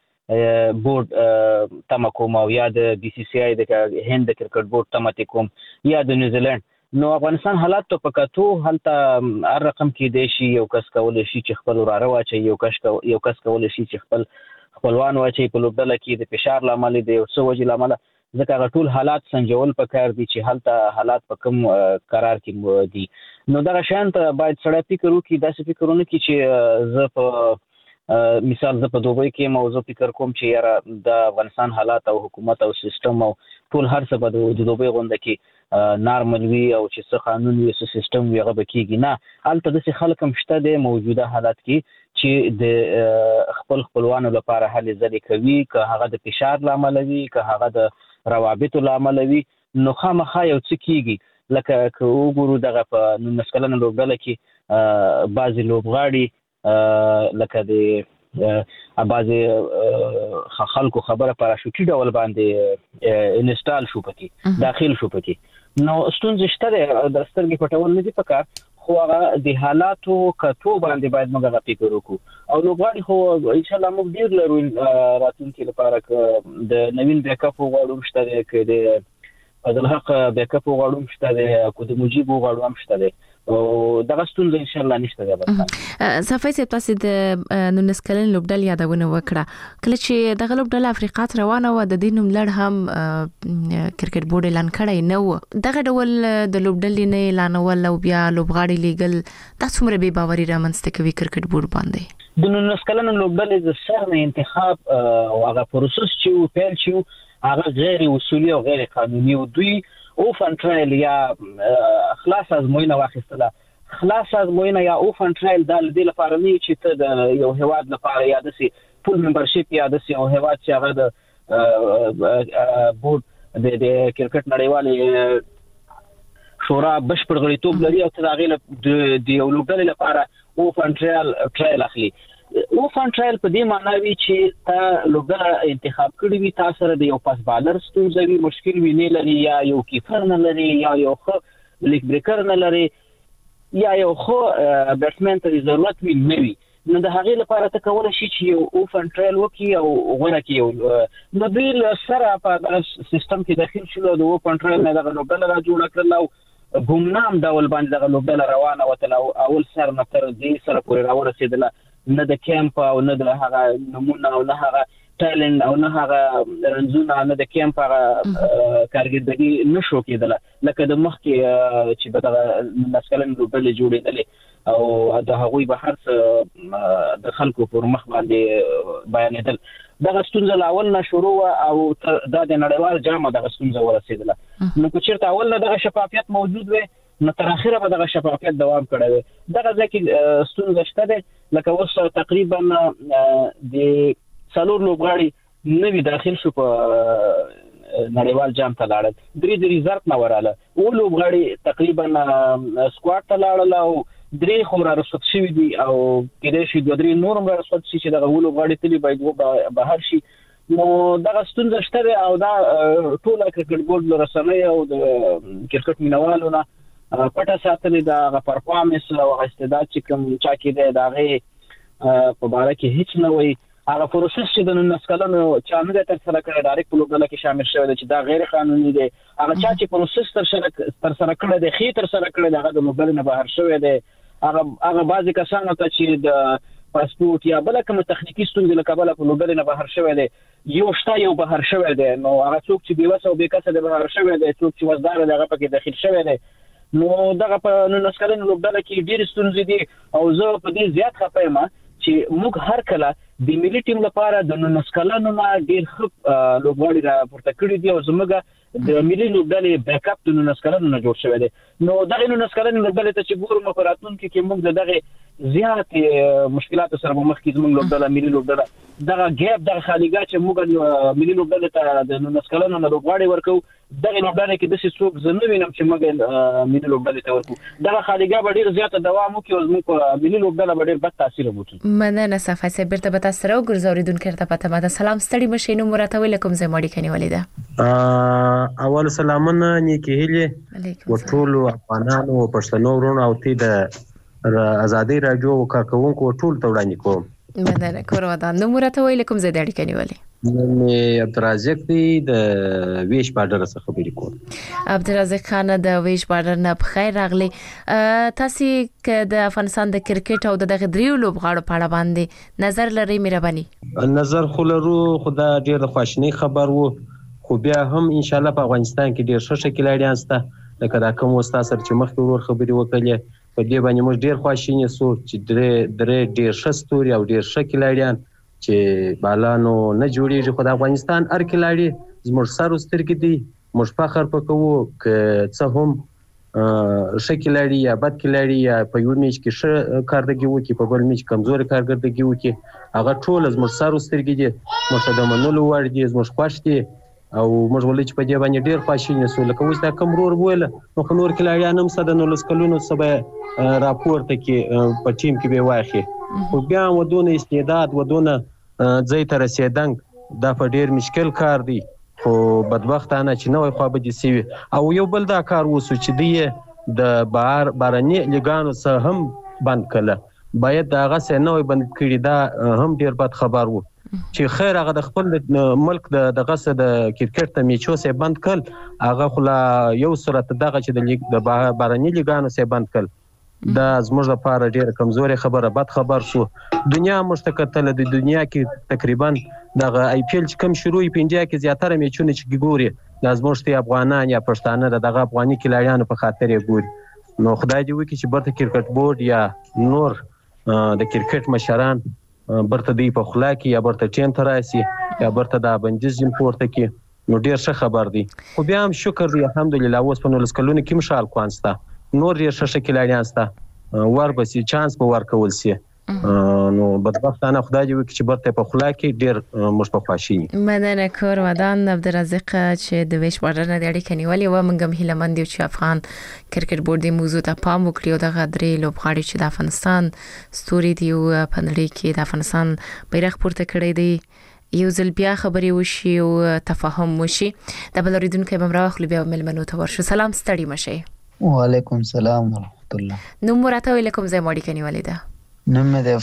بورډ تم کوم او یا د بي سي سي آی د هند کرکټ بورډ تم کوم یا د نیوزیلند نو افغانستان حالات ته پکاتو هلته هر رقم کې دی شي یو کس کولای شي چې خپل وراره واچي یو کس کولای شي چې خپلوان واچي په لوبډله کې د فشار لامل دی او څه وجې لامل ځکه ټول حالات سنجول پکار دي چې هلته حالات په کوم قرار کې دي. نو دا شان ته باید سړی فکر وکړي داسې فکرونه کې چې زه په مثال زه په دوبۍ کې موضوع فکر کوم چې یاره د افغانستان حالات او حکومت او سیستم او ټول هر څه به د دوبۍ غونډه کې نارمل وي او چې څه قانون وي څه سیستم وي هغه به کېږي نه. هلته داسې خلک هم شته دی موجوده حالات کې چې د خپلوانو لپاره هلې ځلې کوي که هغه د فشار لامل وي که هغه د روابطو لامل وي نو خامخا یو څه کېږي. لکه که وګورو دغه په 19 کلنه لوبډله کې بعضې لوبغاړي لکه د بعضې خلکو خبره پاراشوټي ډول باندې انسټال شو پکې داخل شو پکې نو ستونزې شته د سترګې پټول نه دي پکار خو هغه د حالاتو کتو باندې باید موږ فکر وکړو او لوبغاړي خو ان شاء الله موږ ډیر لرو راتلونکي لپاره د نوین بیک اپ غواړو شته کې د فضل حق بیک اپ غواړو شته کو د مجيب غواړو هم شته او دغه ستونزه ان شاء الله نشته ده. صفای صاحب تاسو د 19 کلن لوبډل یادونه وکړه کله چې دغه لوبډل افریقا ته روانه و د دینوم لړ هم کرکټ بورډ اعلان کړی نه و دغه ډول د لوبډل نه اعلانول او بیا لوبغاړي لیګل تاسو مر به باوري رامنځته کوي کرکټ بورډ باندې د 19 کلن لوبډل د سر انتخاب او هغه پروسس چې پیل شو هغه غیر اصولي او غیر قانوني او دوی اوفن ټرایل یا خلاص ازموینه واخیستله خلاص ازموینه یا اوفن ټرایل د دې لپاره نه چې ته د یو هواد لپاره یا د سي فول ممبرشپ یا د سي او هواد چې هغه د بورډ د کرکټ نړیوالې شورا بشپړ غړیتوب لري او ته هغه د یو لوبډلې لپاره اوفن ټرایل اخلي. اوفن ټرایل په دې معنی وی چې تا لوبډله انتخاب کړی وي تاسو سره د یو پاس بالر ستونزوي مشکل وی نه لري یا یو کیپر نه لري یا یو خو لیګ بریکر نه لري یا یو خو بیټسمن ته ضرورت وی نه وي نو د هغې لپاره ته کولای شي چې یو اوفن ټرایل وکړي او غوړه کې یو نو دوی سره په سیستم کې داخل شول د اوفن ټرایل نه دغه لوبډله را جوړه کړل او ګمنام ډول باندې دغه لوبډله روانه وته اول سر نه تر دې سره پورې راورسېدله نه د کیمپ او نه د هغه نمونه او نه هغه ټالنت او نه هغه رنزونه نه د کیمپ هغه کارګردګي نشو کېدله لکه د مخ کې چې به دغه مسکلن لوبډلې جوړېدلې او د هغوی به هر څه د خلکو پر مخ باندې بیانېدل. دغه ستونزه لاول نه شروع او دا د نړیوال جام دغه ستونزه ورسېدله نو که چېرته اول نه دغه شفافیت موجود وي نو تر اخره به دغه شفافیت دوام کړی وي. دغه ځکه ستونزه شته ده لکه اوس تقریبا د څلور لوبغاړي نوی داخل شو په نړیوال جام ته لاړل درې ریزرف نه وراله او لوبغاړي تقریبا سکواډ ته لاړل او درې خو را رسوت شوی دي او کله شي د درې نورم را رسوت شي چې دغه لوبغاړي تلی باید بهر شي. نو دغه ستونزه شته او دا ټول کرکټ بورډ له رسنۍ او د کرکټ مینوالو نه پټه ساتلې دا پرفارمنس او استعداد چې کوم چا کې دی دا غي په باره کې هیڅ نه وي. هغه پروسس چې د 19 کلونو چا نه تر سره کړی ډایرکټ په لوبډله کې شامل شوی دی چې دا غیر قانوني دی. هغه چا چې پروسس تر سره کړی دی خې تر سره کړی دی هغه د لوبډلې نه بهر شوی دی. هغه بعضی کسانو ته چې د پاسپورت یا بل کوم تخنیکی ستونزې له کبله په لوبډلې نه بهر شوی دی یو بهر شوی دی. نو هغه څوک چې بیوسه او بیکسه د بهر شوی دی څوک چې وزدار دی هغه پکې داخل شوی دی. نو دغه په 19 کلونو لوبډله کې ډېر ستونزې دي او زه په دې زیات خپه یم چې موږ هر کله د ملي ټیم لپاره د 19 کلونو نه ډېر ښه لوبغاړي را پورته کړي دي او زموږ د ملي لوبډلې بیک اپ د 19 کلونو نه جوړ شوی دی. نو دغه 19 کلونو لوبډلې ته چې ګورم په راتلونکي کې موږ دغه زیات مشکلات سره مخ کیږو. موږ لوبډله ملي لوبډله دغه ګیپ دغه خالیګا چې موږ ملي لوبډلې ته د 19 کلونو نه لوبغاړي ورکو دغه لوبډلې کې د څه څوک زنه وینم چې موږ ملي لوبډلې ته ورکو دغه خالیګا به ډیر زیات دوام وکړي او موږ ملي لوبډله به ډیر بد تاثیر وکړي. مننه صفه سه بیرته به تاسو سره ګرځوریدونکو ته پته ماده سلام ستړي مشینو مرته ویلکم زه ماډي کني ولیدا اول سلامونه نیکی هلي ټول افغانانو او پښتنو ورونو او تی د ازادي رادیو کارکونکو ټول ته وړاندې کوم. مننه کور ودان نو مرته ویلکم زه د اړ کني ولی مې عبدالرزاق دی د ویش بارډر څخه خبرې کوم. عبدالرزاق خان د ویش بارډر نه بخیر راغلی. تاسو ک د افغانستان د کرکټ او دغه دریو لوبغاړو په اړه باندې نظر لرئ مهرباني؟ نظر خو لرو خدا ډیر خواشنی خبر وو خو بیا هم ان شاء الله په افغانستان کې ډیر ښه شکلایان سته لکه دا کوم وستا سره چې مخکې ورور خبرې وکړلې په دې باندې موږ ډیر خواشینی سو چې درې ډیر ښه ستوري او ډیر ښه کلایان چې بالانو نه جوړیږي خو د افغانستان هر کلاړي زموږ سر سترګې دي موږ فخر وکړو ک څه هم شکلاري یا بد کلاړي یا په یو میچ کې ښه کارګردګي وکي په بل میچ کمزوري کارګردګي وکي هغه ټول زموږ سر سترګې دي موږ د منلو وړ دي زموږ خوښ دي او موږ ولې چې په دې باندې ډیر خوشاله سو لکه اوس دا کوم رور ویل نو خو نور کلاړي هم صد نو لسکلونو سبا راپورته کې په ټیم کې به واخی خو بیا ودونه استعداد ودونه ځای ته رسیدنګ دا په ډیر مشکل کار دی خو بدبختانه چې نوې خو به دي سوي او یو بل دا کار وسو چې دی د بارني لګانو سره هم بند کړه باید دا غسه نوې بند کړي دا هم ډیر بد خبر وو چې خیر هغه د خپل ملک د غسه د کرکټ ته میچو سه بند کړ هغه خلا یو صورت دغه چې د بارني لګانو سه بند کړ دا زموږ لپاره ډیره کمزوري خبره بد خبر شو. دنیا مشتکتله د دنیا کې تقریبا دغه آی پی ایل چې کم شروع په انډیا کې زیاتره میچونه چې ګوري د زموږ ته افغانان یا پښتانه دغه افغاني کلاریانو په خاطر یې ګوري نو خدای دې وکړي چې برته کرکټ بورډ یا نور د کرکټ مشران برته دی په خلا کې یا برته ټیم ته راسي یا برته د بندیز امپورت کې نو ډیر ښه خبر دی خو بیا هم شکر دی الحمدلله اوس په 19 کلونو کې مشال کوانستا نور یې ښه شکلایان ستا وربسي چانس به ورکول سي نو بدبختانه خدای دې وکړي چې برته په خلا کې ډیر موږ په خواشینی. مننه کور ودان عبدالرزاق چې د ویش بارډر نه د اړیکې نیولې و موږ هم هیله مند یو چې افغان کرکټ بورډ د موضوع ته پام وکړي او دغه درې لوبغاړي چې د افغانستان ستوري دی او په نړۍ کې د افغانستان بیرغ پورته کړی دی یو ځل بیا خبرې وشي او تفاهم وشي. د بل اوریدونکو بمرا خپل بیا ملمنو ته ورشو. سلام ستړي مشه. وعلیکم السلام ورحمت الله. نو مرته ویلکم زه ماډي کني ولیدا. نوم د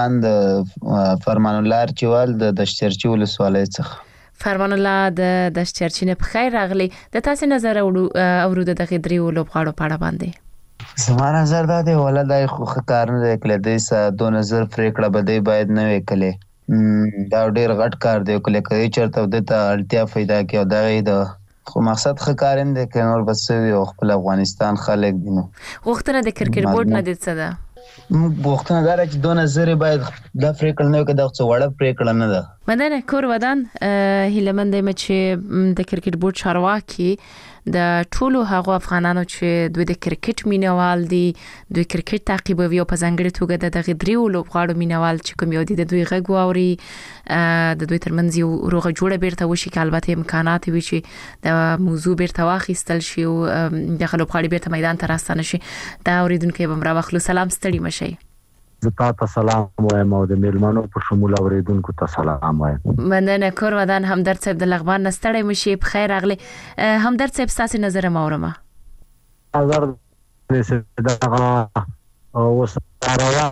فرمان الله چوال د دشترچی ولسوالۍ څخه. فرمان الله د دشترچی نه بخیر راغلی. د تاسو نظر اورو د غدري لوبغاړو په اړه باندې زما نظر دا دی ولادای خو کار نه کړل دی سه دو نظر پریکړه بده باید نه وکړي دا ډیر غټ کار دی کله کوي چرته د ته الټیا پیدا کیو دا د خو مقصد خکارین دی که نور بس یو خپل افغانستان خلک دي نو غوښتنه د کرکټ بورډ نه دي څه ده غوښتنه دا چې دو نظر باید د پریکړه نه کړي دا څه وړه پریکړه نه ده مننه کور ودان هیلمند چې د کرکټ بورډ چارواکي د ټولو هغو افغانانو چې دوی د کرکټ مینوال دي دوی کرکټ تعقیبوي او په ځانګړي توګه د دغه دریو لوبغاړو مینوال چې کوم یو دي د دوی غږ واوري د دوی ترمنځ یو روغه جوړه بیرته وشي که البته امکانات وي چې د موضوع بیرته واخیستل شي او د لوبغاړي بیرته میدان ته راستنه شي دا اوریدونکو به مراوخلو سلام ستړي مشي زتا ته سلام وایم او د میلمنو په شمول اوریدونکو ته سلام وایم. مننه کور ودان همدرد صاحب د لغمان نستړی مشي په خیر اغلی همدرد صاحب تاسو نظر مورمه نظر دې دا او سره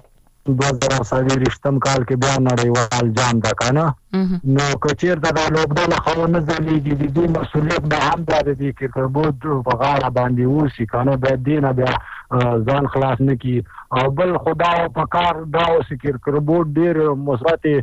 2023 کال کې بیا نړیوال جام دا کنه نو کچیر دا لوبډله خو نه ځلېږي د دې مسؤلیت به هم د دې کې بورډ په غاړه باندې وسی کنه به دینه بیا ځان خلاص نه کی او بل خدا په کار دا اوس کې بورډ ډېر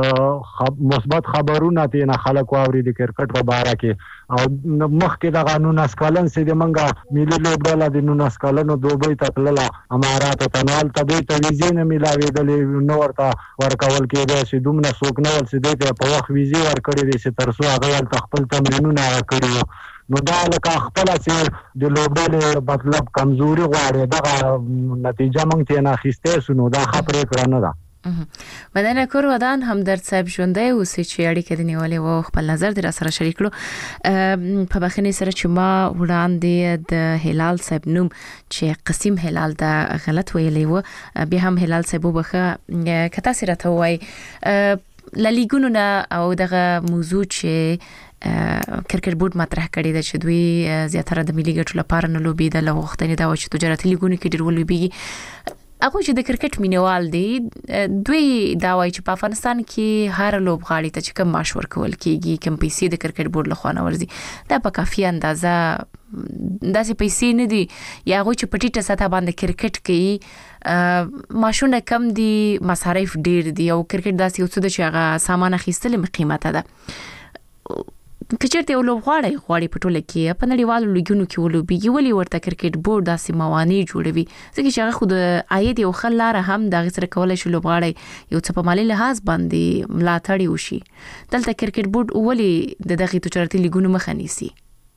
مثبت خبرونه دي نه خلک واوري د کرکټ په اړه کې او مخکې د قانون اسکالن سي د منګه ملي لوبډله د نون اسکالن دوبۍ ته تلله امارات ته نال ته د ویزې نه ملاوېدلې نو ورته ورکول کېده چې دومره څوک نه ول چې د په وخت ویزې ورکړې دي چې ترڅو هغه خپل تمرینونه کړي نو دا لکه خپل چې د لوبډلې مطلب کمزوري غواړي دا نتیجه مونږ ته نه اخیسته سونو دا خبره کړنه ده. مننه کور ودان همدرد صاحب ژوندۍ اوسې چې اړیکه د نیولې او خپل نظر در سره شریک کړو په بخښنې سره چې ما وړاندې د هلال صاحب نوم چې قسم هلال دا غلط ویلی و بیا هم هلال صاحب وبخه کته سره ته وای للیګونو نه او دغه موضوع چې کرکټ بورډ مطرح کړی د چې دوی زیاتره د ملي ګټو لپاره نه لوبي د لغوښتنې دا و چې تجارتي لیګونو کې ډېر ولوبي هغه چې د کرکټ مینوال دي دوی دا وایي چې په افغانستان کې هر لوبغاړي ته چې کوم معاش ورکول کیږي کوم پیسې د کرکټ بورډ له خوا نه ورځي دا په کافي اندازه داسې پیسې نه دي یا هغه چې په ټیټه سطح باندې کرکټ کوي ماشونه کم دي مصارف ډیر دي او کرکټ داسې یو څه چې هغه سامان اخیستل قیمته ده کچرته لوبغاړي غواړي په ټوله کې په نړیوالو لیګونو کې ولوبي ولي ورته کرکټ بورډ داسې موانع جوړوي ځکه چې هغه خود عاید یو خلاره هم د غسر کولای شي لوبغاړي یو څه په مالي لحاظ باندې ملاتړ وشي دلته کرکټ بورډ ولي د دغه تجارتي لیګونو مخه نیسي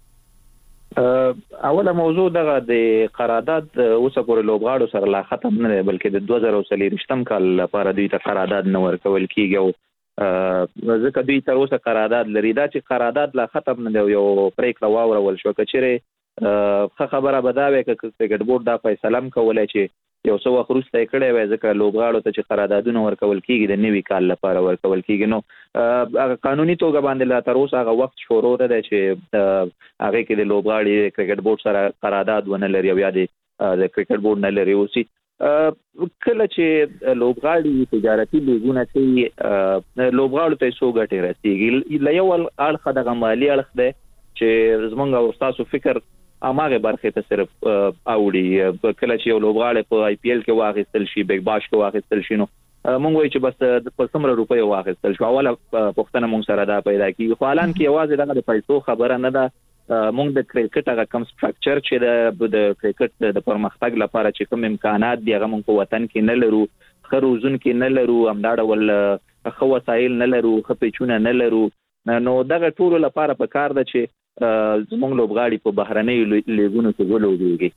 اوله موضوع دغه د قرارداد اوسه پورې لوبغاړو سره لا ختم نه دی بلکې د 2023 کال لپاره دوی ته قرارداد نه ورکول کیږي ځکه دوی تر اوسه قرارداد لري دا چې قرارداد لا ختم نه دی یو پریکړه واورول شو کچېره خبره بداوي ک کرکټ بورډ دا فیصله کولای چې یو څو وخت وروسته کړي وای ځکه لوبغاړو ته چې قراردادونه ورکول کیږي د نوي کال لپاره ورکول کیږي نو قانوني توګه باندې لا تر اوسه هغه وخت شروع ده چې هغه کې د لوبغاړي کرکټ بورډ سره قرارداد ونه لري یا د کرکټ بورډ نه لري اوسي کله چې لوبغاړي تجارتي لیګونه چې لوبغاړو ته څو ګټې رسیږي لایو اړخ د مالی اړخ ده چې زمونږ او تاسو فکر اماغه برخه ته صرف اوړي کله چې یو لوبغاړي په آی پی ایل کې واغستل شي بیگ باش کې واغستل شي نو مونږ وایو چې بس په څومره روپۍ واغستل شو اوله پښتنه مونږ سره دا پیدا کیږي خو الان کې یوازې دغه د پیسو خبره نه ده مونږ د کرکټ هغه کم سټراکچر چې د کرکټ د پرمختګ لپاره چې کوم امکانات دی هغه مونږ په وطن کې نه لرو خروزون کې نه لرو همداړه ول خو وسایل نه لرو خپېچونه نه لرو نو دغه ټول لپاره په کار ده چې زمونږ لوبغاړي په بهرنۍ لیګونو کې ولوبېږي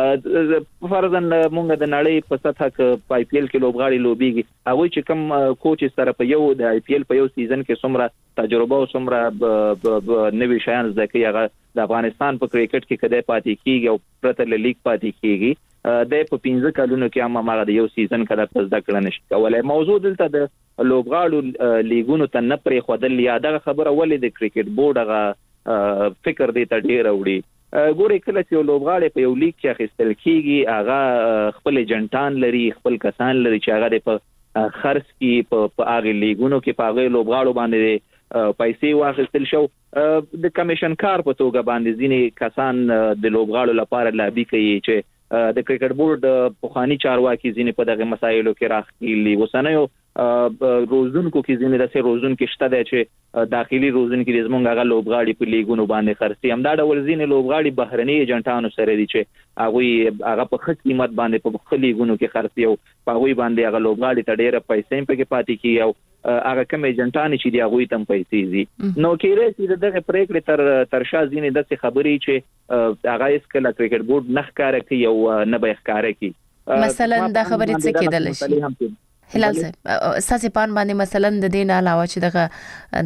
فرضاً مونږ د نړۍ په سطح کې آی پی ایل کې لوبغاړي لوبيږي هغه چې کوم کوچ سره په یو د آی پی ایل په یو سیزن کې څومره تجربه او څومره نوي شیان زده کوي هغه د افغانستان په کرکټ کې کده پاتې کیږي او پرته لیګ پاتې کیږي د په 15 کلونو کې هم هغه د یو سیزن کده زده کړل نشي کولای موضوع دلته د لوبغاړو لیګونو ته نه پرې خودل یا دغه خبره ولې د کرکټ بورډ هغه فکر دی ته ډیر وړي ګوري کله چې لوبغاړي په یو لیګ کې اخیستل کیږي هغه خپل جنټان لري خپل کسان لري چې هغه په خرڅ کې په هغه لیګونو کې په هغه لوبغاړو باندې پیسې واخیستل شو د کمیشن کار په توګه باندې ځینې کسان د لوبغاړو لپاره لابي کوي چې د کرکټ بورډ په خاني چارواکي ځینې په دغه مسایلو کې راخېلي وسنیو روزونکو کې ځینې د روزون کې شته دی چې داخلي روزون کې زمونږ هغه لوبغاړي په لیګونو باندې خرڅي هم دا ډول ځینې لوبغاړي بهرني ایجنټانو سره دي چې هغه په ښه قیمت باندې په لیګونو کې خرڅي او په هغوی باندې هغه لوبغاړي ته ډېره پیسې پکې پاتې کیږي او هغه کوم ایجنټان چې دی هغه تم پیسې زی نو کېره چې دغه پریکړه تر شازینې د خبرې چې هغه اسکل کرکټ بورډ نه ښکار کوي او نه به ښکار کوي مثلا دا خبرې څه کېدل شي هلال صاحب اساسي پان باندې مثلا د دین علاوه چې دغه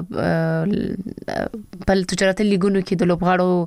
د بل تجارت لیګونو کې د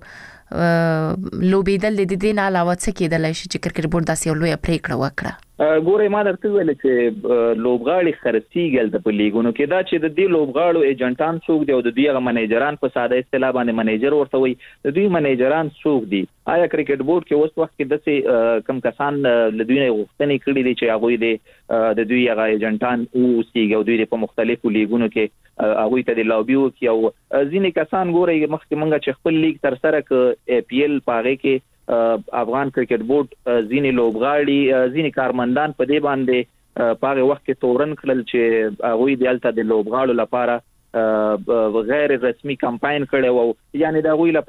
لوبغاړو لوبیدل د دین علاوه څه کېدل شي چې کرکټ بورډ داسې یو لوی پریکړه وکړه ګوره ما درته ویل چې لوبغاړي خرڅیږي د لیګونو کې دا چې د دې لوبغاړو ایجنټان څوک دی او د دوی منیجران په ساده اصطلاح باندې منیجر ورته وي د دوی منیجران څوک دي آیا کرکټ بورډ کې اوس وخت کې د کم کسان له دوی نه غوښتنې کړې دي چې هغه د دوی هغه ایجنټان او سیګ او دوی په مختلفو لیګونو کې هغه ته د لابي وکي او ځینې کسان ګوره مخکې مونږ چې خپل لیګ تر سره ک ای پی ایل پاره کې افغان کرکټ بورډ ځینې لوبغاړي ځینې کارمندان په دې باندې پاره وخت کې تورن کړل چې هغه دلته د لوبغاړو لپاره غیر رسمي کمپاین کړي وو یعنی دا غوي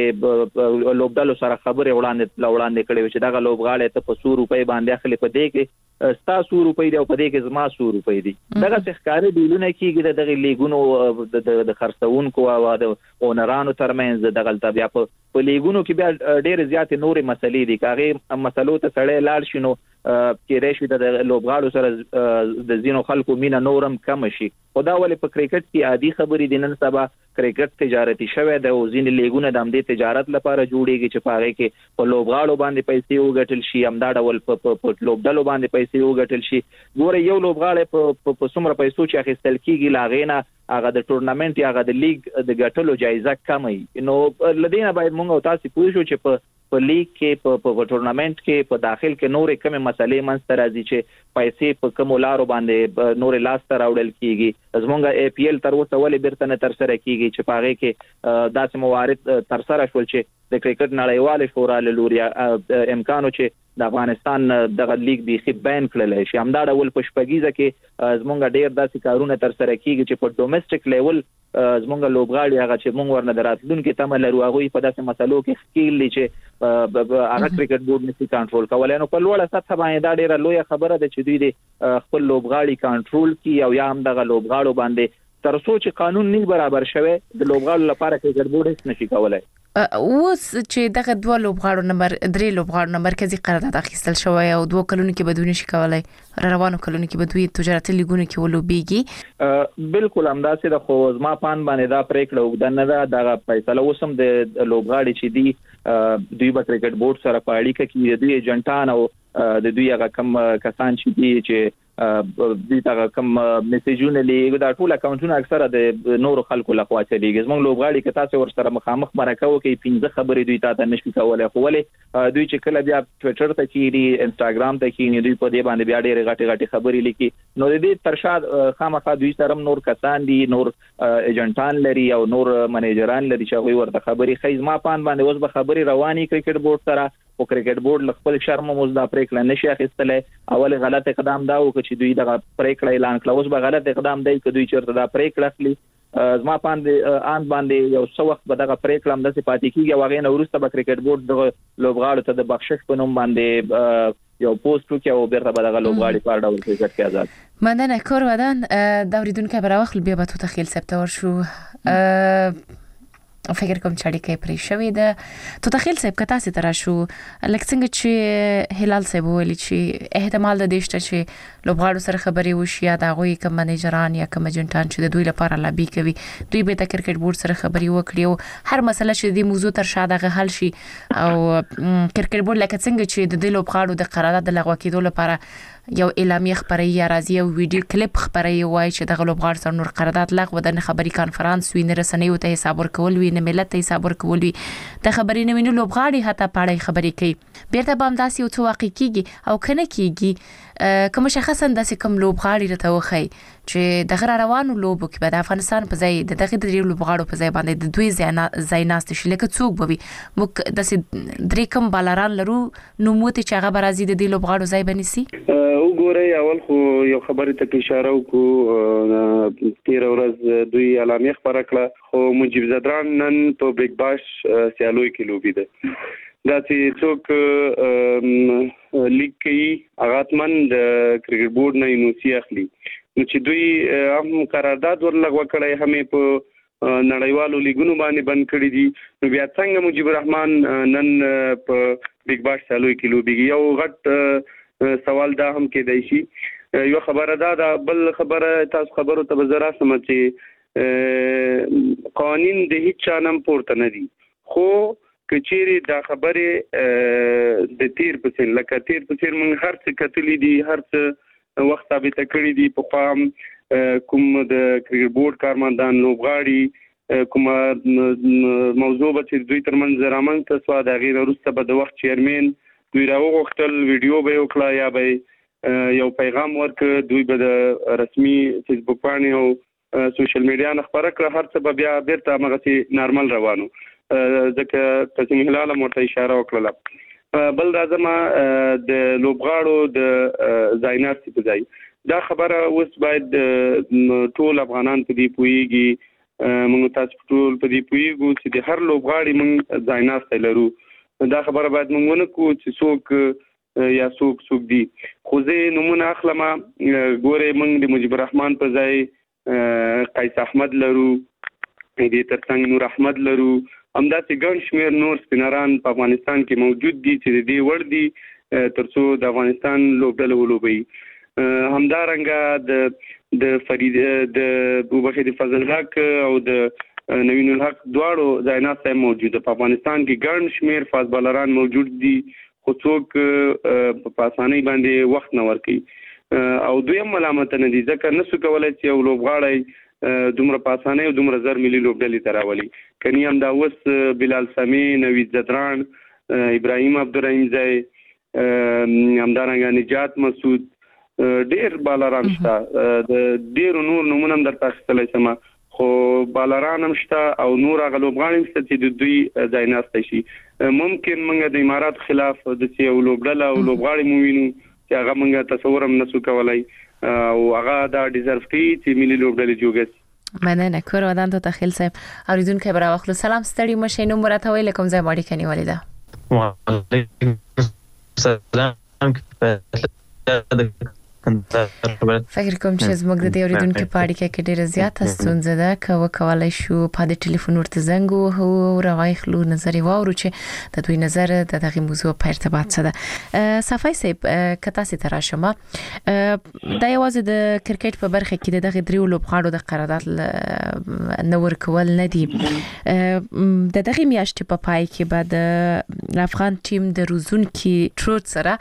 لپاره لوبډالو سره خبره وړاندې کړي چې دا لوبغاړي ته په 100 روپۍ باندې اخلي په دې کې 100 روپۍ دی او په دې کې زما 100 روپۍ دي دغه ښکارې دیلونه کېږي دغه لیګونو د خرڅونکو او د اونرانو ترمنځ دغه بیا په لیګونو کې بیا ډېر زیات نورې مسلې دي کاغه مسلو ته سړی لاړ شنو کې راشي د لوبغاړو سره د زینو خلکو مینا نورم کم شي خدا ولې په کرکټ کې عادي خبرې دي نن سبا کرکټ تجارتي شوه د ځینې لیګونه د امدې تجارت لپاره جوړیږي چې پاره کې په لوبغاړو باندې پیسې وګټل شي امدا ډول په لوبډالو باندې پیسې وګټل شي ګوره یو لوبغاړی په څومره پیسو چې اخیستل کیږي لاغینا هغه د ټورنمنت هغه د لیګ د ګټلو جایزه کمه نو لدینا باید مونږ تاسو پوه شو چې په لیګ کې په ټورنمنت کې په داخل کې نورې کمه مسلې منځ راځي چې پیسې په کوم لارو باندې نورې لاس ته راوړل کیږي زمونږ ای پی ایل تر اوسه ولې بیرته نه تر سره کیږي چې پاره کې داسې موارد تر سره شول چې د کرکټ نړیوال شورا له لوري امکانو چې د افغانستان دغه لیګ بيخي بین کړل شي همدا ډول په شپږیزه کې زمونږ ډېر داسې کارونه تر سره کیږي چې په ډومېسټک لیول زمونږ لوبغاړي هغه چې مونږ ورنه دراتلونکو تمه لرو هغه په داسې مسلو کې ښکیل چې هغه کرکټ بورډ نشي کنټرول کولای نو په لوړه سطح باندې دا ډېره لویه خبره ده چې دوی خپل لوبغاړي کنټرول کړي او یا هم دغه لوبغاړو باندې تر څو چې قانون نه برابر شوه د لوبغاړو لپاره کرکټ بورډ هیڅ نشي کولای اوس چې دغه 2 لوبغاړو نمبر 3 لوبغاړو مرکزی قرارداد اخیستل شوی او 2 کلونو کې بدون شي کولای روانو کلونو کې بدوی تجارت لیګونو کې ولوبيږي بالکل همداسې د خوزما پان باندې دا پریکړه وګدنه دا فیصله وسم د لوبغاړي چې دی دوی به کرکټ بورډ سره په اړیکه کې د ایجنټان او د دوی هغه کم کسان چې دي چې د تا کوم میسجونه لیږي دا ټول اکاونټونه اکثره د نورو خلکو لخوا چلیږي زموږ لوبغاړي که تاسو ورسره مخامخ مرکه وکړي 15 خبرې دوی ته نشي کولای خو ولې دوی چې کله بیا ټوئیټر ته کیږي انستګرام ته کیږي دوی په دې باندې بیا ډېر غټي خبرې لیکي نو د دې ترشاد خامخا دوی سره نور کسان دي نور ایجنټان لري او نور منیجران لري چې هغه ورته خبرې خیزما پان باندې اوس به خبرې رواني کرکټ بورډ سره او کرکټ بورډ خپل شرم موزدا پریکړه نشي اخیستلې اول غلط اقدام دا وکړي چې دوی دغه پریکړه اعلان کړه اوس به غلط اقدام دی چې دوی چیرته دا پریکړه اخلي زما باندې یو څو وخت به دغه پریکړه هم د سپاتې کیږي او هغه وروسته به کرکټ بورډ د لوبغاړو ته د بخښش په نوم باندې یو پوسټ وکړي او بیرته به دغه لوبغاړي په ډول کرکټ کې آزاد مننه کور ودان دوریدونکو به راوخل بیا به تو تخیل سپتور شو فکر کوم چې اړیکې پرې شوې ده تو تخیل صاحب کتا سي تر شو لکه څنګه چې هلال صاحب ویلي چې احتمال د دې چې لوبغاړو سره خبرې وشي یا د غوي کوم منیجران یا کوم ایجنټان چې د دوی لپاره لابي کوي دوی به د کرکټ بورډ سره خبرې وکړي او هر مسله چې د موضوع تر شاده حل شي او کرکټ بورډ لکه څنګه چې د لوبغاړو د قرارداد د لغوه کېدو لپاره یو اعلامیه خبري یا راځي او ویډیو کلیپ خبري وای چې د لوبغاړو سره نور قرارداد لغوه د خبري کانفرنس ویني رسنیو ته حساب ورکول وی نه ملت ته حساب ورکول وی د خبري نه ویني لوبغاړي هته پاړې خبري کوي بیرته بام داسي او څو واقع کیږي او کنه کیږي کوم شخصا داسې کوم لوبغاړي راته وخی چې د غیر روانو لوبو کې د افغانستان په ځای د دغه د لوبغاړو په ځای باندې د دوی زایناست شي لکه څوک بوي مک داسې درې کم بالران لرو نو موته چې هغه برازي د لوبغاړو ځای بنسي وګورئ اول خو یو خبرې ته اشاره وکړو 13 ورځ دوی اعلامیه خبره کړه خو مجيب زدران نن په بیگ باش سیالوي کې لوبي ده دا چې څوک لیگ کې اغاتمن د کرکټ بورډ نه انوسی اخلي چې دوی هم قرارداد ورلغوه کړی هم په نړیوالو لیګونو باندې بند کړی دي. نو بیا څنګه مجيب الرحمن نن په بیگ باش سالوي کې لوبي یو غټ سوال دا هم کېدای شي. یو خبره دا بل خبره تاسو خبرو ته زرا سم چې قوانین د هیڅ چانم پورته نه دي خو کچيري دا خبره د تیر پسین لکه تیر پسین موږ هر څه کتلې دي هر څه وخت ثابت کړی دي په قام کوم د کرکټ بورډ کارمندان لوبغاړي کوم موضوع به چې دوی ترمنځ رامنځ ته سوا د غیر وروسته به د وخت چیرمن دوی راوغختل ویډیو به وکړه یا به یو پیغام ورک دوی به د رسمي فیسبوک باندې او سوشل میډیا نه خبره کړه هر څه به بیا بیرته مغسي نارمل روانو ځکه قسم هلال مرته اشاره وکړه. بل راځم د لوبغاړو د زاینات په ځای دا خبره اوس باید ټول افغانان په دې پويږي موږ تاسو ټول په دې پويږو چې د هر لوبغاړي موږ زاینات لرو. دا خبره باید موږ ونکو چې څوک یا څوک دي خو زه نمونه اخلم ګوره موږ د مجيب الرحمن په ځای قیس احمد لرو دې ترڅنګ نور احمد لرو همداسې ګڼ شمېر نور سپینران په افغانستان کې موجود دي چې دې وړ دي ترڅو د افغانستان لوبډله ولوبي. همدارنګه د فرید د ابوبکر فضل حق او د نوین الحق دواړو ځاینات موجوده په افغانستان کې ګڼ شمېر فاز بالران موجود دي خو څوک په اسانۍ باندې وخت نه ورکوي او دویم ملامت نه دي ځکه نسو کولای چې یو لوبغاړی دومره په اسانۍ او دومره زر ملي لوبډلې ته راولي. کني هم دا اوس بلال سامي نوید زدران ابراهیم عبدالرحیم ځای همدارنګه نجات مسعود ډیر بالران شته د ډیرو نور نمونه هم درته اخیستلی شم خو بالران هم شته او نور هغه لوبغاړي شته چې د دوی ځای ناستی شي. ممکن موږ د امارات خلاف د یو لوبډله او لوبغاړي مو وینو چې هغه موږ تصور هم نسو کولای او هغه دا ډیزرف کوي چې ملي لوبډلې جوړ شي. مننه کور ودان ته تخیل صاحب اوریدونکو برا وخت سلام ستړي مشه نو مرته ویل کوم ځای باندې کني ولیدا وعلیکم السلام. فکر کوم چې زموږ د دې اوریدونکو په اړه کې ډېر زیات ستونزه ده کولی شو په دې ټلیفون ورته زنګ وهو راوای خلو نظر واورو چې د دوی نظر د دغه موضوع په ارتباط څه ده. صفای صاحب کتا سي تراشمه دا یوازې د کرکټ په برخه کې دغه دریو لوبغاړو د قرارداد نور کول نه دي. د دغه میاشتې په پای کې بعد افغان ټیم د روزونکي ټروت سره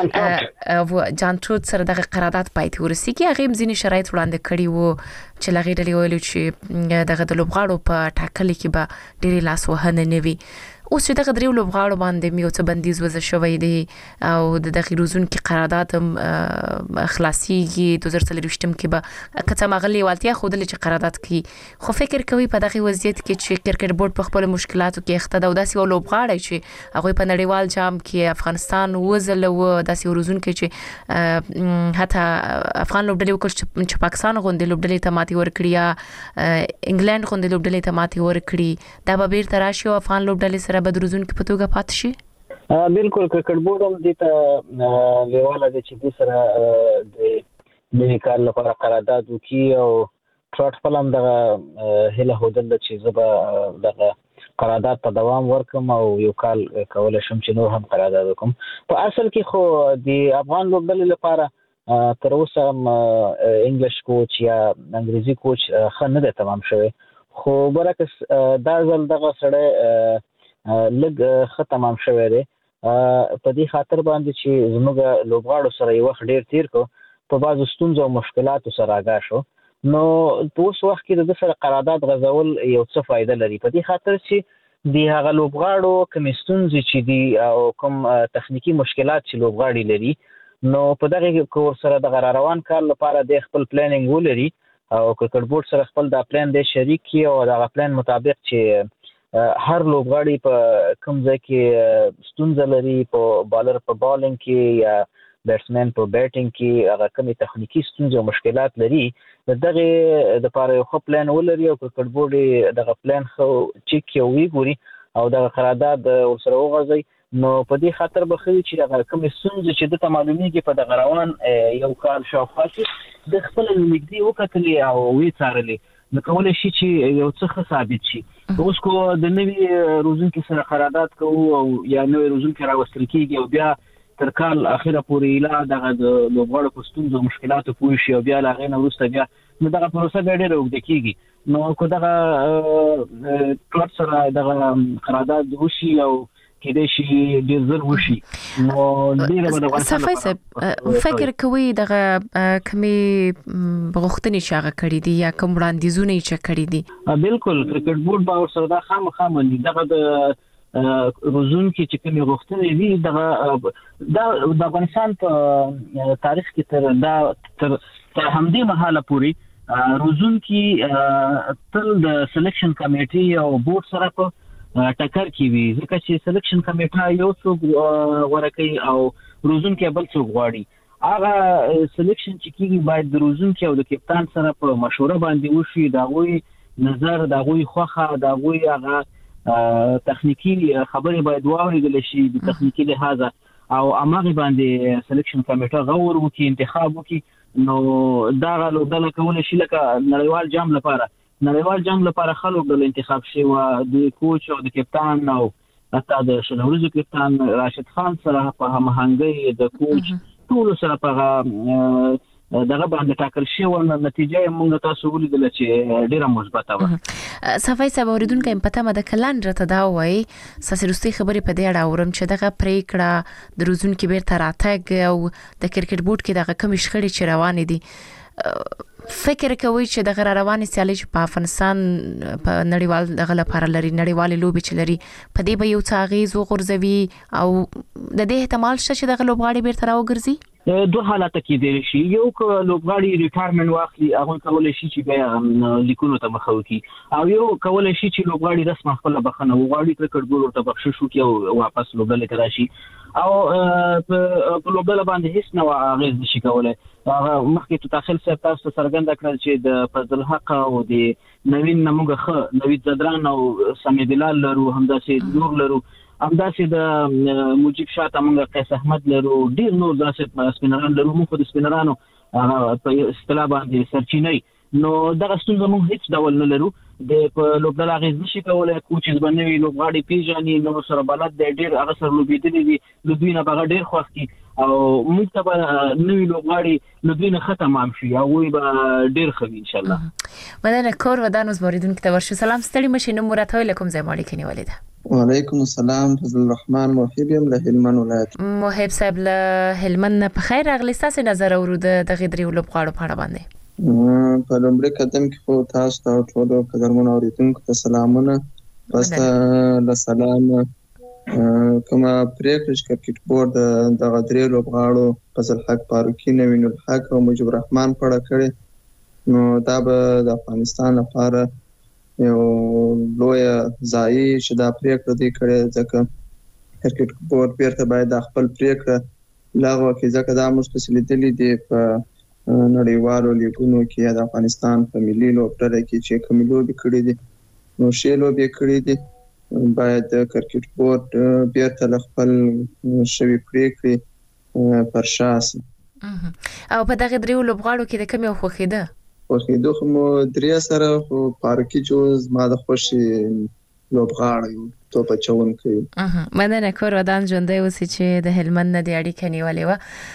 جان ټروت سره دغه قرارداد پاتې ورسیږي هغه ځینې شرایط وړاندې کړي وو چې لغې ډلې ویلو چې دغه د لوبغاړو په ټاکلې کې به ډېری لاس وهنه نه وي. اوس چې دغه درې لوبغاړو باندې یو څه بندیز وضع شوی دی او د دغه روزونکي قرارداد هم خلاصيږي 2023 کې به کته مغلي والتیا خودل چې قرارداد کوي خو فکر کوي په دغه وضعیت کې چې کرکټ بورډ په خپل مشکلاتو کې اخته دا داسې لوبغاړي چې هغه په نړیوال جام کې افغانستان وزل او داسې روزونکي چې حتی افغان لوبډلې وکړ چې پاکستان غونډې لوبډلې ته ماتي ورکړي یا انګلند غونډې لوبډلې ته ماتي ورکړي دا به بیرته راشي او افغان لوبډلې بدرزون کې په توګه پات شي. بالکل کرکټ بورډ هم دې ته لیواله د چې د سره د نوي کال لپاره قرارداد وکړي او ټراټ فلم دغه هله هودل چې زبا دغه قرارداد په دوام ورکم او یو کال کول شم چې نور هم قرارداد وکم. په اصل کې خو د افغان لوبډلې لپاره تر اوسه انګلیش کوچ یا انګریزي کوچ خنه ده تمام شوی خو برعکس دا ځل دغه سره لګ ختم شوی دی په دې خاطر باندې چې زموږ لوبغاړو سره یو وخت ډیر تیر کو په بازو ستونزو او مشکلاتو سره راغا شو نو په اوس وخت کې د سره قرارداد غزول یو څه فائدہ لري په دې خاطر چې د هغه لوبغاړو کوم ستونزې چې دي او کوم تخنیکی مشکلات چې لوبغاړي لري نو په دغه کور سره د روان کار لپاره د خپل پلانینګ ولري او کرکټ بورډ سره خپل د پلان د شریک کی او د پلان مطابق چې هر لوبغاړي په کوم ځای کې ستونزه لري په بالر په بالینګ کې یا بیټسمن په بیټینګ کې هغه کومي تخنیکی ستونزې او مشکلات لري دغه د لپاره یو خپل پلان ولري او کرکټ بورډ دغه پلان خو چیک کوي ګوري او د قرارداد ورسره وغځي نو په دې خاطر به خو چې کوم سنځ چې د معلومیږي په د غروان یو کال شاوخوا کې د خپل نږدې وکټلې او وی څارلې نو کولای شي چې یو څه ثابت شي. اوس کو د نوې روزونکو سره قرارداد کوو او یا نوې روزونکو راوستل کیږي او بیا تر کال اخره پورې لا دغه د لوبغاړو په ستونزو مشکلاتو پوه شي او بیا لا غینه وروسته بیا نو دغه پروسه ډېره اوږده کیږي. نو کو دغه کلب سره دغه قرارداد وشي او کېدای شي ډېر زر وشي نو ډېر صفای صاحب فکر کوي دغه کمی بغختنی شاغه کړی دي یا کوم وړاندیزونه چې کړی دي؟ بالکل کرکټ بورډ باور سره دا خامخامه دغه د روزون کې چې کومه غوښتنې دي د افغانستان په تاریخ کې تر همدې مهاله پورې روزون کې تل د سلیکشن کمیټي او بورډ سره په ټکر کې وي ځکه چې سلیکشن کمیټه یو څوک ورکوي او روزون کې بل څوک غواړي هغه سلیکشن چې کیږي باید د روزون کې او د کپتان سره په مشوره باندې وشي دا غوي نظر دا غوي خوخه دا غوي هغه تخنیکی خبرې باید واوریدل شي د تخنیکی لحاظ او اماغه باندې سلیکشن کمیټه غور وکي انتخاب وکي نو دا غوډه کول شي لکه نړیوال جام لپاره خلک د انتخاب شي او د کوچ او د کپتان او حتی د شنورزو کپتان راشد خان سره په هماهنګي د کوچ ټول سره په دغه باندې ټاکل شي او نتیجه موږ تاسو ولیدل چې ډیره مثبته و. صفای صاحب اوریدونکو پته مده کلان راته دا وای ساسرستي خبرې په دې اړه اورم چې دغه پریکړه د روزون کې بیرته راتګ او د کرکټ بورډ کې دغه کم شخړې چې روانې دي فکر کوي چې د رواني سیالي په افغانستان په نړیوال دغه لپاره لري نړیوال لوبي چې لري په دې به یو څه غیز وغورځوي او د دې احتمال شته چې دغه لوبغاړي بیرته راوګرځي؟ دوه حالات کې دي شي یو لوبغاړي ریټایرمنټ واخلي هغه کولای شي چې بیا لیکونو ته مخه وکړي او یو کولای شي چې لوبغاړي رسمه خپل بخنه وغواړي کرکټ بورډ ته بخښش وکړي او واپس لوبډله ته راشي او په لوبډله باندې هیڅ نو اغیز نشي کولای. هغه مخکې تاخل صاحب تاسو څرګنده کړل چې د فضل حق او د نوین نموږه نوید زدران او سمید بلال لرو همداسې نور لرو همداسې د مجيب شاته موږ قیس احمد لرو ډیر نور داسې سپینران لرو موږ د سپینرانو په اصطلاح باندې سرچینې نو دغه ستونزه موږ هیڅ ډول نه لرو د په لوبډله غیز نشي کولای کوچز باندې لوبغاړي پیژني نو سره بلد دی ډیر هغه سره لوبېدلي دي لوبینه بغه ډیر خوښ کی او موږ ته نوې لوبغاړي لوبینه ختم هم شي او وي به ډیر خوي ان شاء الله. مدنه کور ودان اوس باریدونکو ته ورشو سلام ستړي مشینه مراتوي لكم زي مالک نیولې ده. وعلیکم السلام فضل الرحمن محب یم له هلمند ولایت. محب صاحب له هلمند په خیر اغلی تاسو نظر ورود د غدري لوبغاړو په اړه باندې په لومړي قدم کې خو تاسو ته ټول قدرمن اوریدونکو ته سلامونه پس له سلام کومه پریکړه چې کرکټ بورډ د غدري لوبغاړو فضل حق فاروقي نوین الحق او مجيب الرحمن پړه کړي نو دا به د افغانستان لپاره یو لوی ځای چې دا پریکړه دی کړې ځکه کرکټ بورډ بیرته باید خپل پریکړه لغوه کړي ځکه دا مستسلیدلې دي په نړیوالو لیګونو کې د افغانستان په ملي لوبډله کې چې کوم لوبي کړې دي نو شی لوبي کړې دي باید کرکټ بورډ بیرته خپل شوی پریکړه پر شاسي او په دغه دریو لوبغاړو کې د کومه خوخیده خوخیدو خو مو دریا سره خو پارکی جوز ما د خوشي لوبغاړي تو په چون کوي مننه کور ودان ژوندې اوسې چې د هلمند د اړیکې نیولې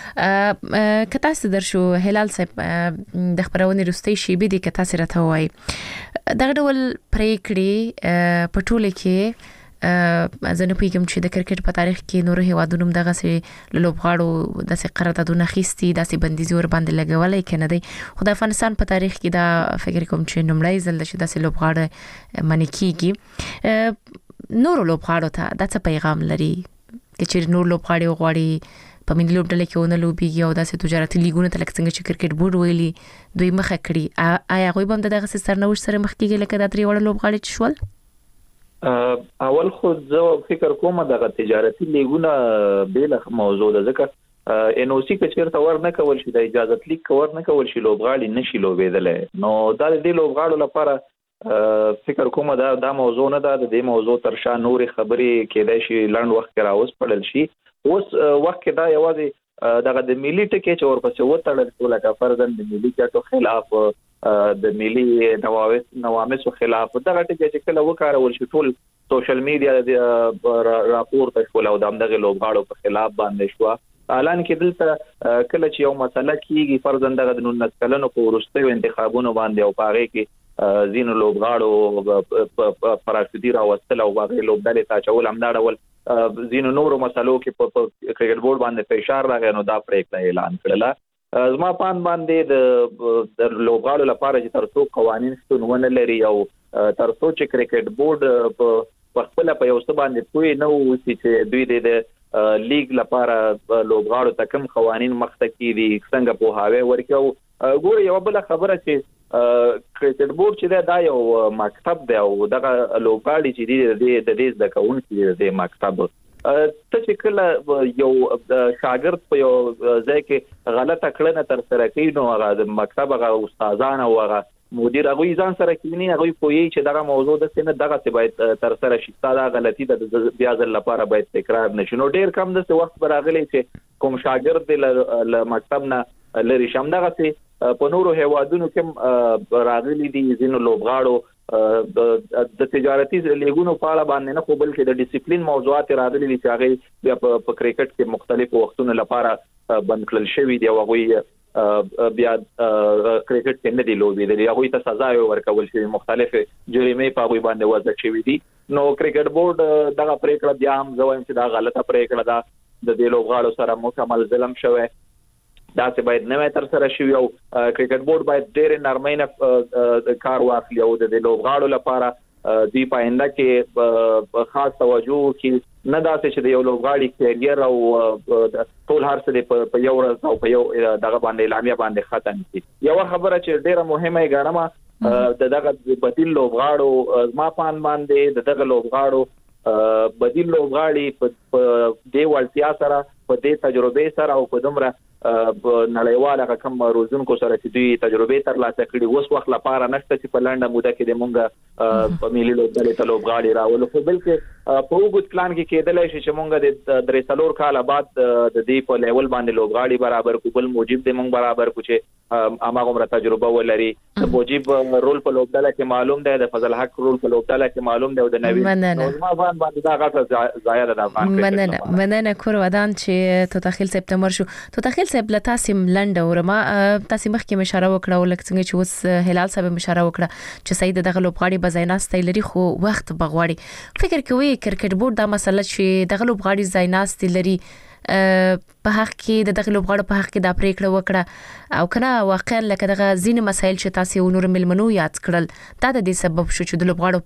و کته ست درشو هلال صاحب د خبرونې رستي شي به دي کته سره ته وای دغه ډول پریکړې په ټوله کې ځنه پیګم چې د کرکټ په تاریخ کې نور هیوادونو دغه سي لوبغاړو د سي قراردادونه خيستي د سي بنديزي ور باندې لګولای کنه دی خو د افغانستان په تاریخ کې دا فکر کوم چې نمړی زل چې د سي لوبغاړو منی کیږي نور لوبغاړو ته د څه پیغام لري چې نور لوبغاړي غواړي په ملي لوبډله کې ونه لوبيږي او د سي تجارتي لیګونو ته لکه څنګه چې کرکټ بورډ ویلي دوی مخه کړی آیا غوي بم دغه سرنوشت سره مخ کیږي لکه د درې وړ لوبغاړي شول اول خو زه فکر کوم دغه تجارتي لیګونه بیل موضوع ده ځکه ان او سی کچیرته ور نه کول شي د اجازه لیک ور نه کول شي لوبغاړي نشي لوبېدل نو دا د لوبغاړو لپاره فکر کوم دا موضوع نه ده. د دې موضوع تر شا نورې خبرې کېدای شي لنډ وخت کې راوس پړل شي. اوس وخت کې دا یوازې دغه د ملي ټکی چې ورپسې وتړل شو لکه فرضاً د ملي ګټو خلاف د ملي نوامسو خلاف دغه ټکی چې کله وکارول شي ټول سوشل میډیا راپور ته شول او د همدغه لوبغاړو په خلاف باندې شو. اعلان کې دلته کله چې یو مسله کیږي فرضاً دغه د 19 کلنو په وروستیو انتخابونو باندې او په هغه کې زینو لوبغاړو پراشدي راوستل او هغه لوبډلې ته چول همدا ډول زینو نورو مسلو کې په کرکټ بورډ باندې فشار راغی نو دا پریکړه اعلان کړله. زما پان باندې د لوبغاړو لپاره چې ترڅو قوانين شتون ونه لري او ترڅو چې کرکټ بورډ په خپل په یو څه باندې کوی نو چې دوی د لیګ لپاره لوبغاړو ته کوم قوانين مخته کیږي څنګه په هاوی ورکو. ګوره یو بل خبره چې کرکټ بورډ چې دا یو مکتب دی او دغه لوبغاړي چې د دې د کاونټي د مکتب ته چې کله یو شاګرد په یو ځای کې غلطه کړنه تر سره کوي نو هغه د مکتب هغه استادان او هغه مدیر هغه ځان سره کینی هغه کوی چې دغه موضوع د څه نه دغه باید تر سره شي. دا غلطي د بیا ځل لپاره باید تکرار نشي. نو ډیر کم د وخت براغلی چې کوم شاګرد له مکتب نه لري شمدغه سي په نورو هیوادونو کې راغلي دي ځینو لوبغاړو د تجارتي لیګونو په اړه باندې نه خو بلکې د ډیسپلین موضوعات راغلي دي چې هغه بیا په کرکټ کې مختلفو وختونو لپاره بند کړل شوی دی او هغه بیا کرکټ کې نه دی لوبېدلی هغه ته سزا ورکول شي مختلف جریمې په هغه باندې وضع شوی دي. نو کرکټ بورډ دغه پریکړه بیا هم زویم چې دا غلطه پریکړه ده د دې لوبغاړو سره مکمل ظلم شوی دا چې باید نه تر سره شي او کرکټ بورډ باید ډېر نرمۍ کار واخلي او د لوبغاړو لپاره دی پاینده کې خاص توجه کی نه داسې چې د یو لوبغاړي کیریئر او ټول هر څه په یو ورځ او په یو دغه باندې اعلامیه باندې ختم شي. یو خبره چې ډېره مهمه ګڼم دغه بدیل لوبغاړو ما پان باندې دغه لوبغاړو بدیل لوبغاړي په دې وړتیا سره په دې تجربه سره او په دومره نړیواله کوم روزونکو سره چې دوی تجربه ترلاسه کړي اوس وخت لپاره نشته چې په لنډه موده کې د مونږه په ملي لوبډلې ته لوبغاړي راولو خو بلکې په وګت پلان کې کېدلی شي چې مونږ د 3 کال بعد د دې په لیول باندې لوبغاړي برابر کو بل موجب د مونږ برابر کو چې اماغه عمر تجربه ولري د موجب رول په لوبډله کې معلوم دی د فضل حق رول په لوبډله کې معلوم دی او د نوی نظام باندې دا غاټه ځای ده افغان مننه کور ودان چې تو داخل سپتمبر شو تو داخل سب لتاسم لنډه ورما تاسو مخکې مشاره وکړه ولکه څنګه چې اوس هلال صاحب مشاره وکړه چې سید دغه لوبغاړي بزایناست لري خو وخت بغواړي فکر کوي کرکټ بورډ دا مسله چې دغه لوبغاړي زایناست لري په حق کې دغه لوبغاړو په حق کې دا پریکړه وکړه او کنه واقعا لکه دغه ځین مسایل چې تاسو نور ملمنو یاد کړل دا د دې سبب شو چې د لوبغاړو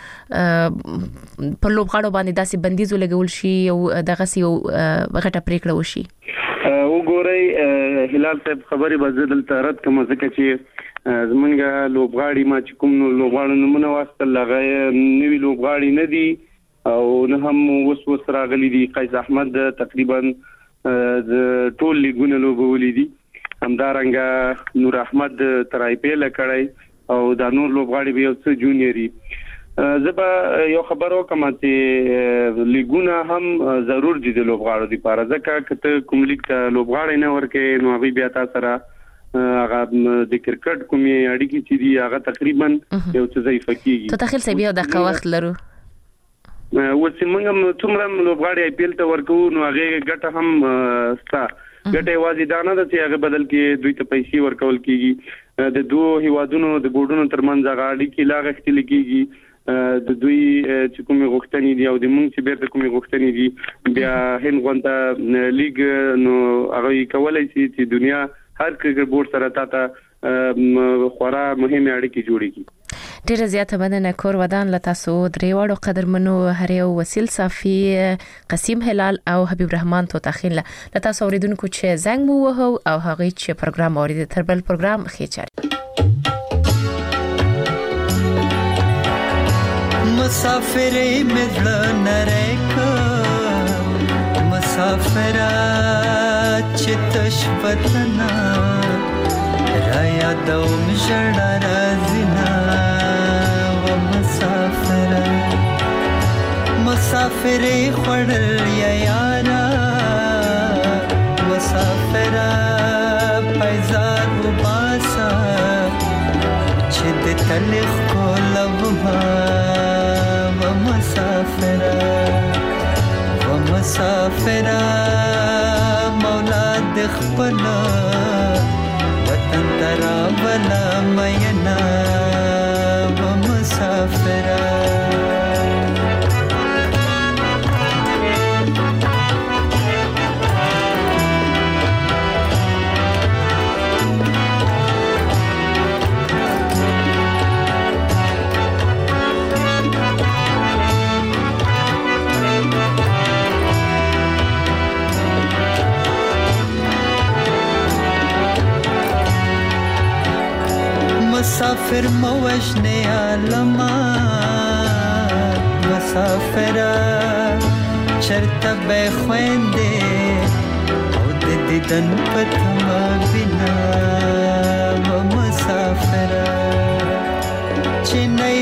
پر لوبغاړو باندې داسې بندیز ولګول شي او دغه سی غټه پریکړه وشي. وګورئ هلال صاحب خبرې بدل ترت کوم ځکه چې زمونږ لوبغاړي ما چې کوم لوبغاړو نمونه واستل لغه نوی لوبغاړي نه دي او نه هم وس راغلي دي. قیس احمد تقریبا د ټول لیګونو لوبولې دي همدارنګه نور احمد تر آی پی ال کړای او دا نور لوبغاړي به یو څه جونیوري زبا یو خبرو کوم چې لیګونه هم ضرور دي د لوبغاړو لپاره ځکه کته کوم لیګ ته لوبغاړي نه ورکه نو هغه بیا تاسو سره هغه د کرکټ کومي اړیکې چې دي هغه تقریبا یو څه ضعیف کیږي. ته داخل سبي او دغه وخت لرو وڅمنګم څومره لوبغاړي آی پی ال ته ورکو نو هغه ګټه هم ستا ګټه واځي دا نه ده چې هغه بدل کې دوی ته پیسې ورکول کیږي د دوه هیوادونو د بورډونو ترمنځ هغه اړیکې لا غښتل کیږي د دوی چې کومي غوښتنې دي او د مونږ چې بیرته کومي غوښتنې دي بیا هند غونډه لیګ نو هغه کولای شي چې دنیا هر کرکټ بورډ سره تاته خورا مهمه اړیکې جوړیږي. ډیره زیاته مننه کور ودان لتاسو دریوړو قدرمنو هریو وسیل صافي قسیم هلال او حبیب رحمان تو تاخین لتاسو اوریدونکو چې زنګ مو وهو او هغه چې پروګرام اورید تر بل پروګرام خېچر مسافرې مزل نریکا مسافرا چتش پتنا را یادوم ژړا رازینا مسافرې خړل یا یارا مسافرا پایزار وباسا چې د تلخ کولو ما و مسافرا مولا د خپل وطن ترا ولا مینا و مسافرا مسافر موجنه عالما مسافرا چرته به خوينده او د دیدن پتما بنا و مسافرا چې نه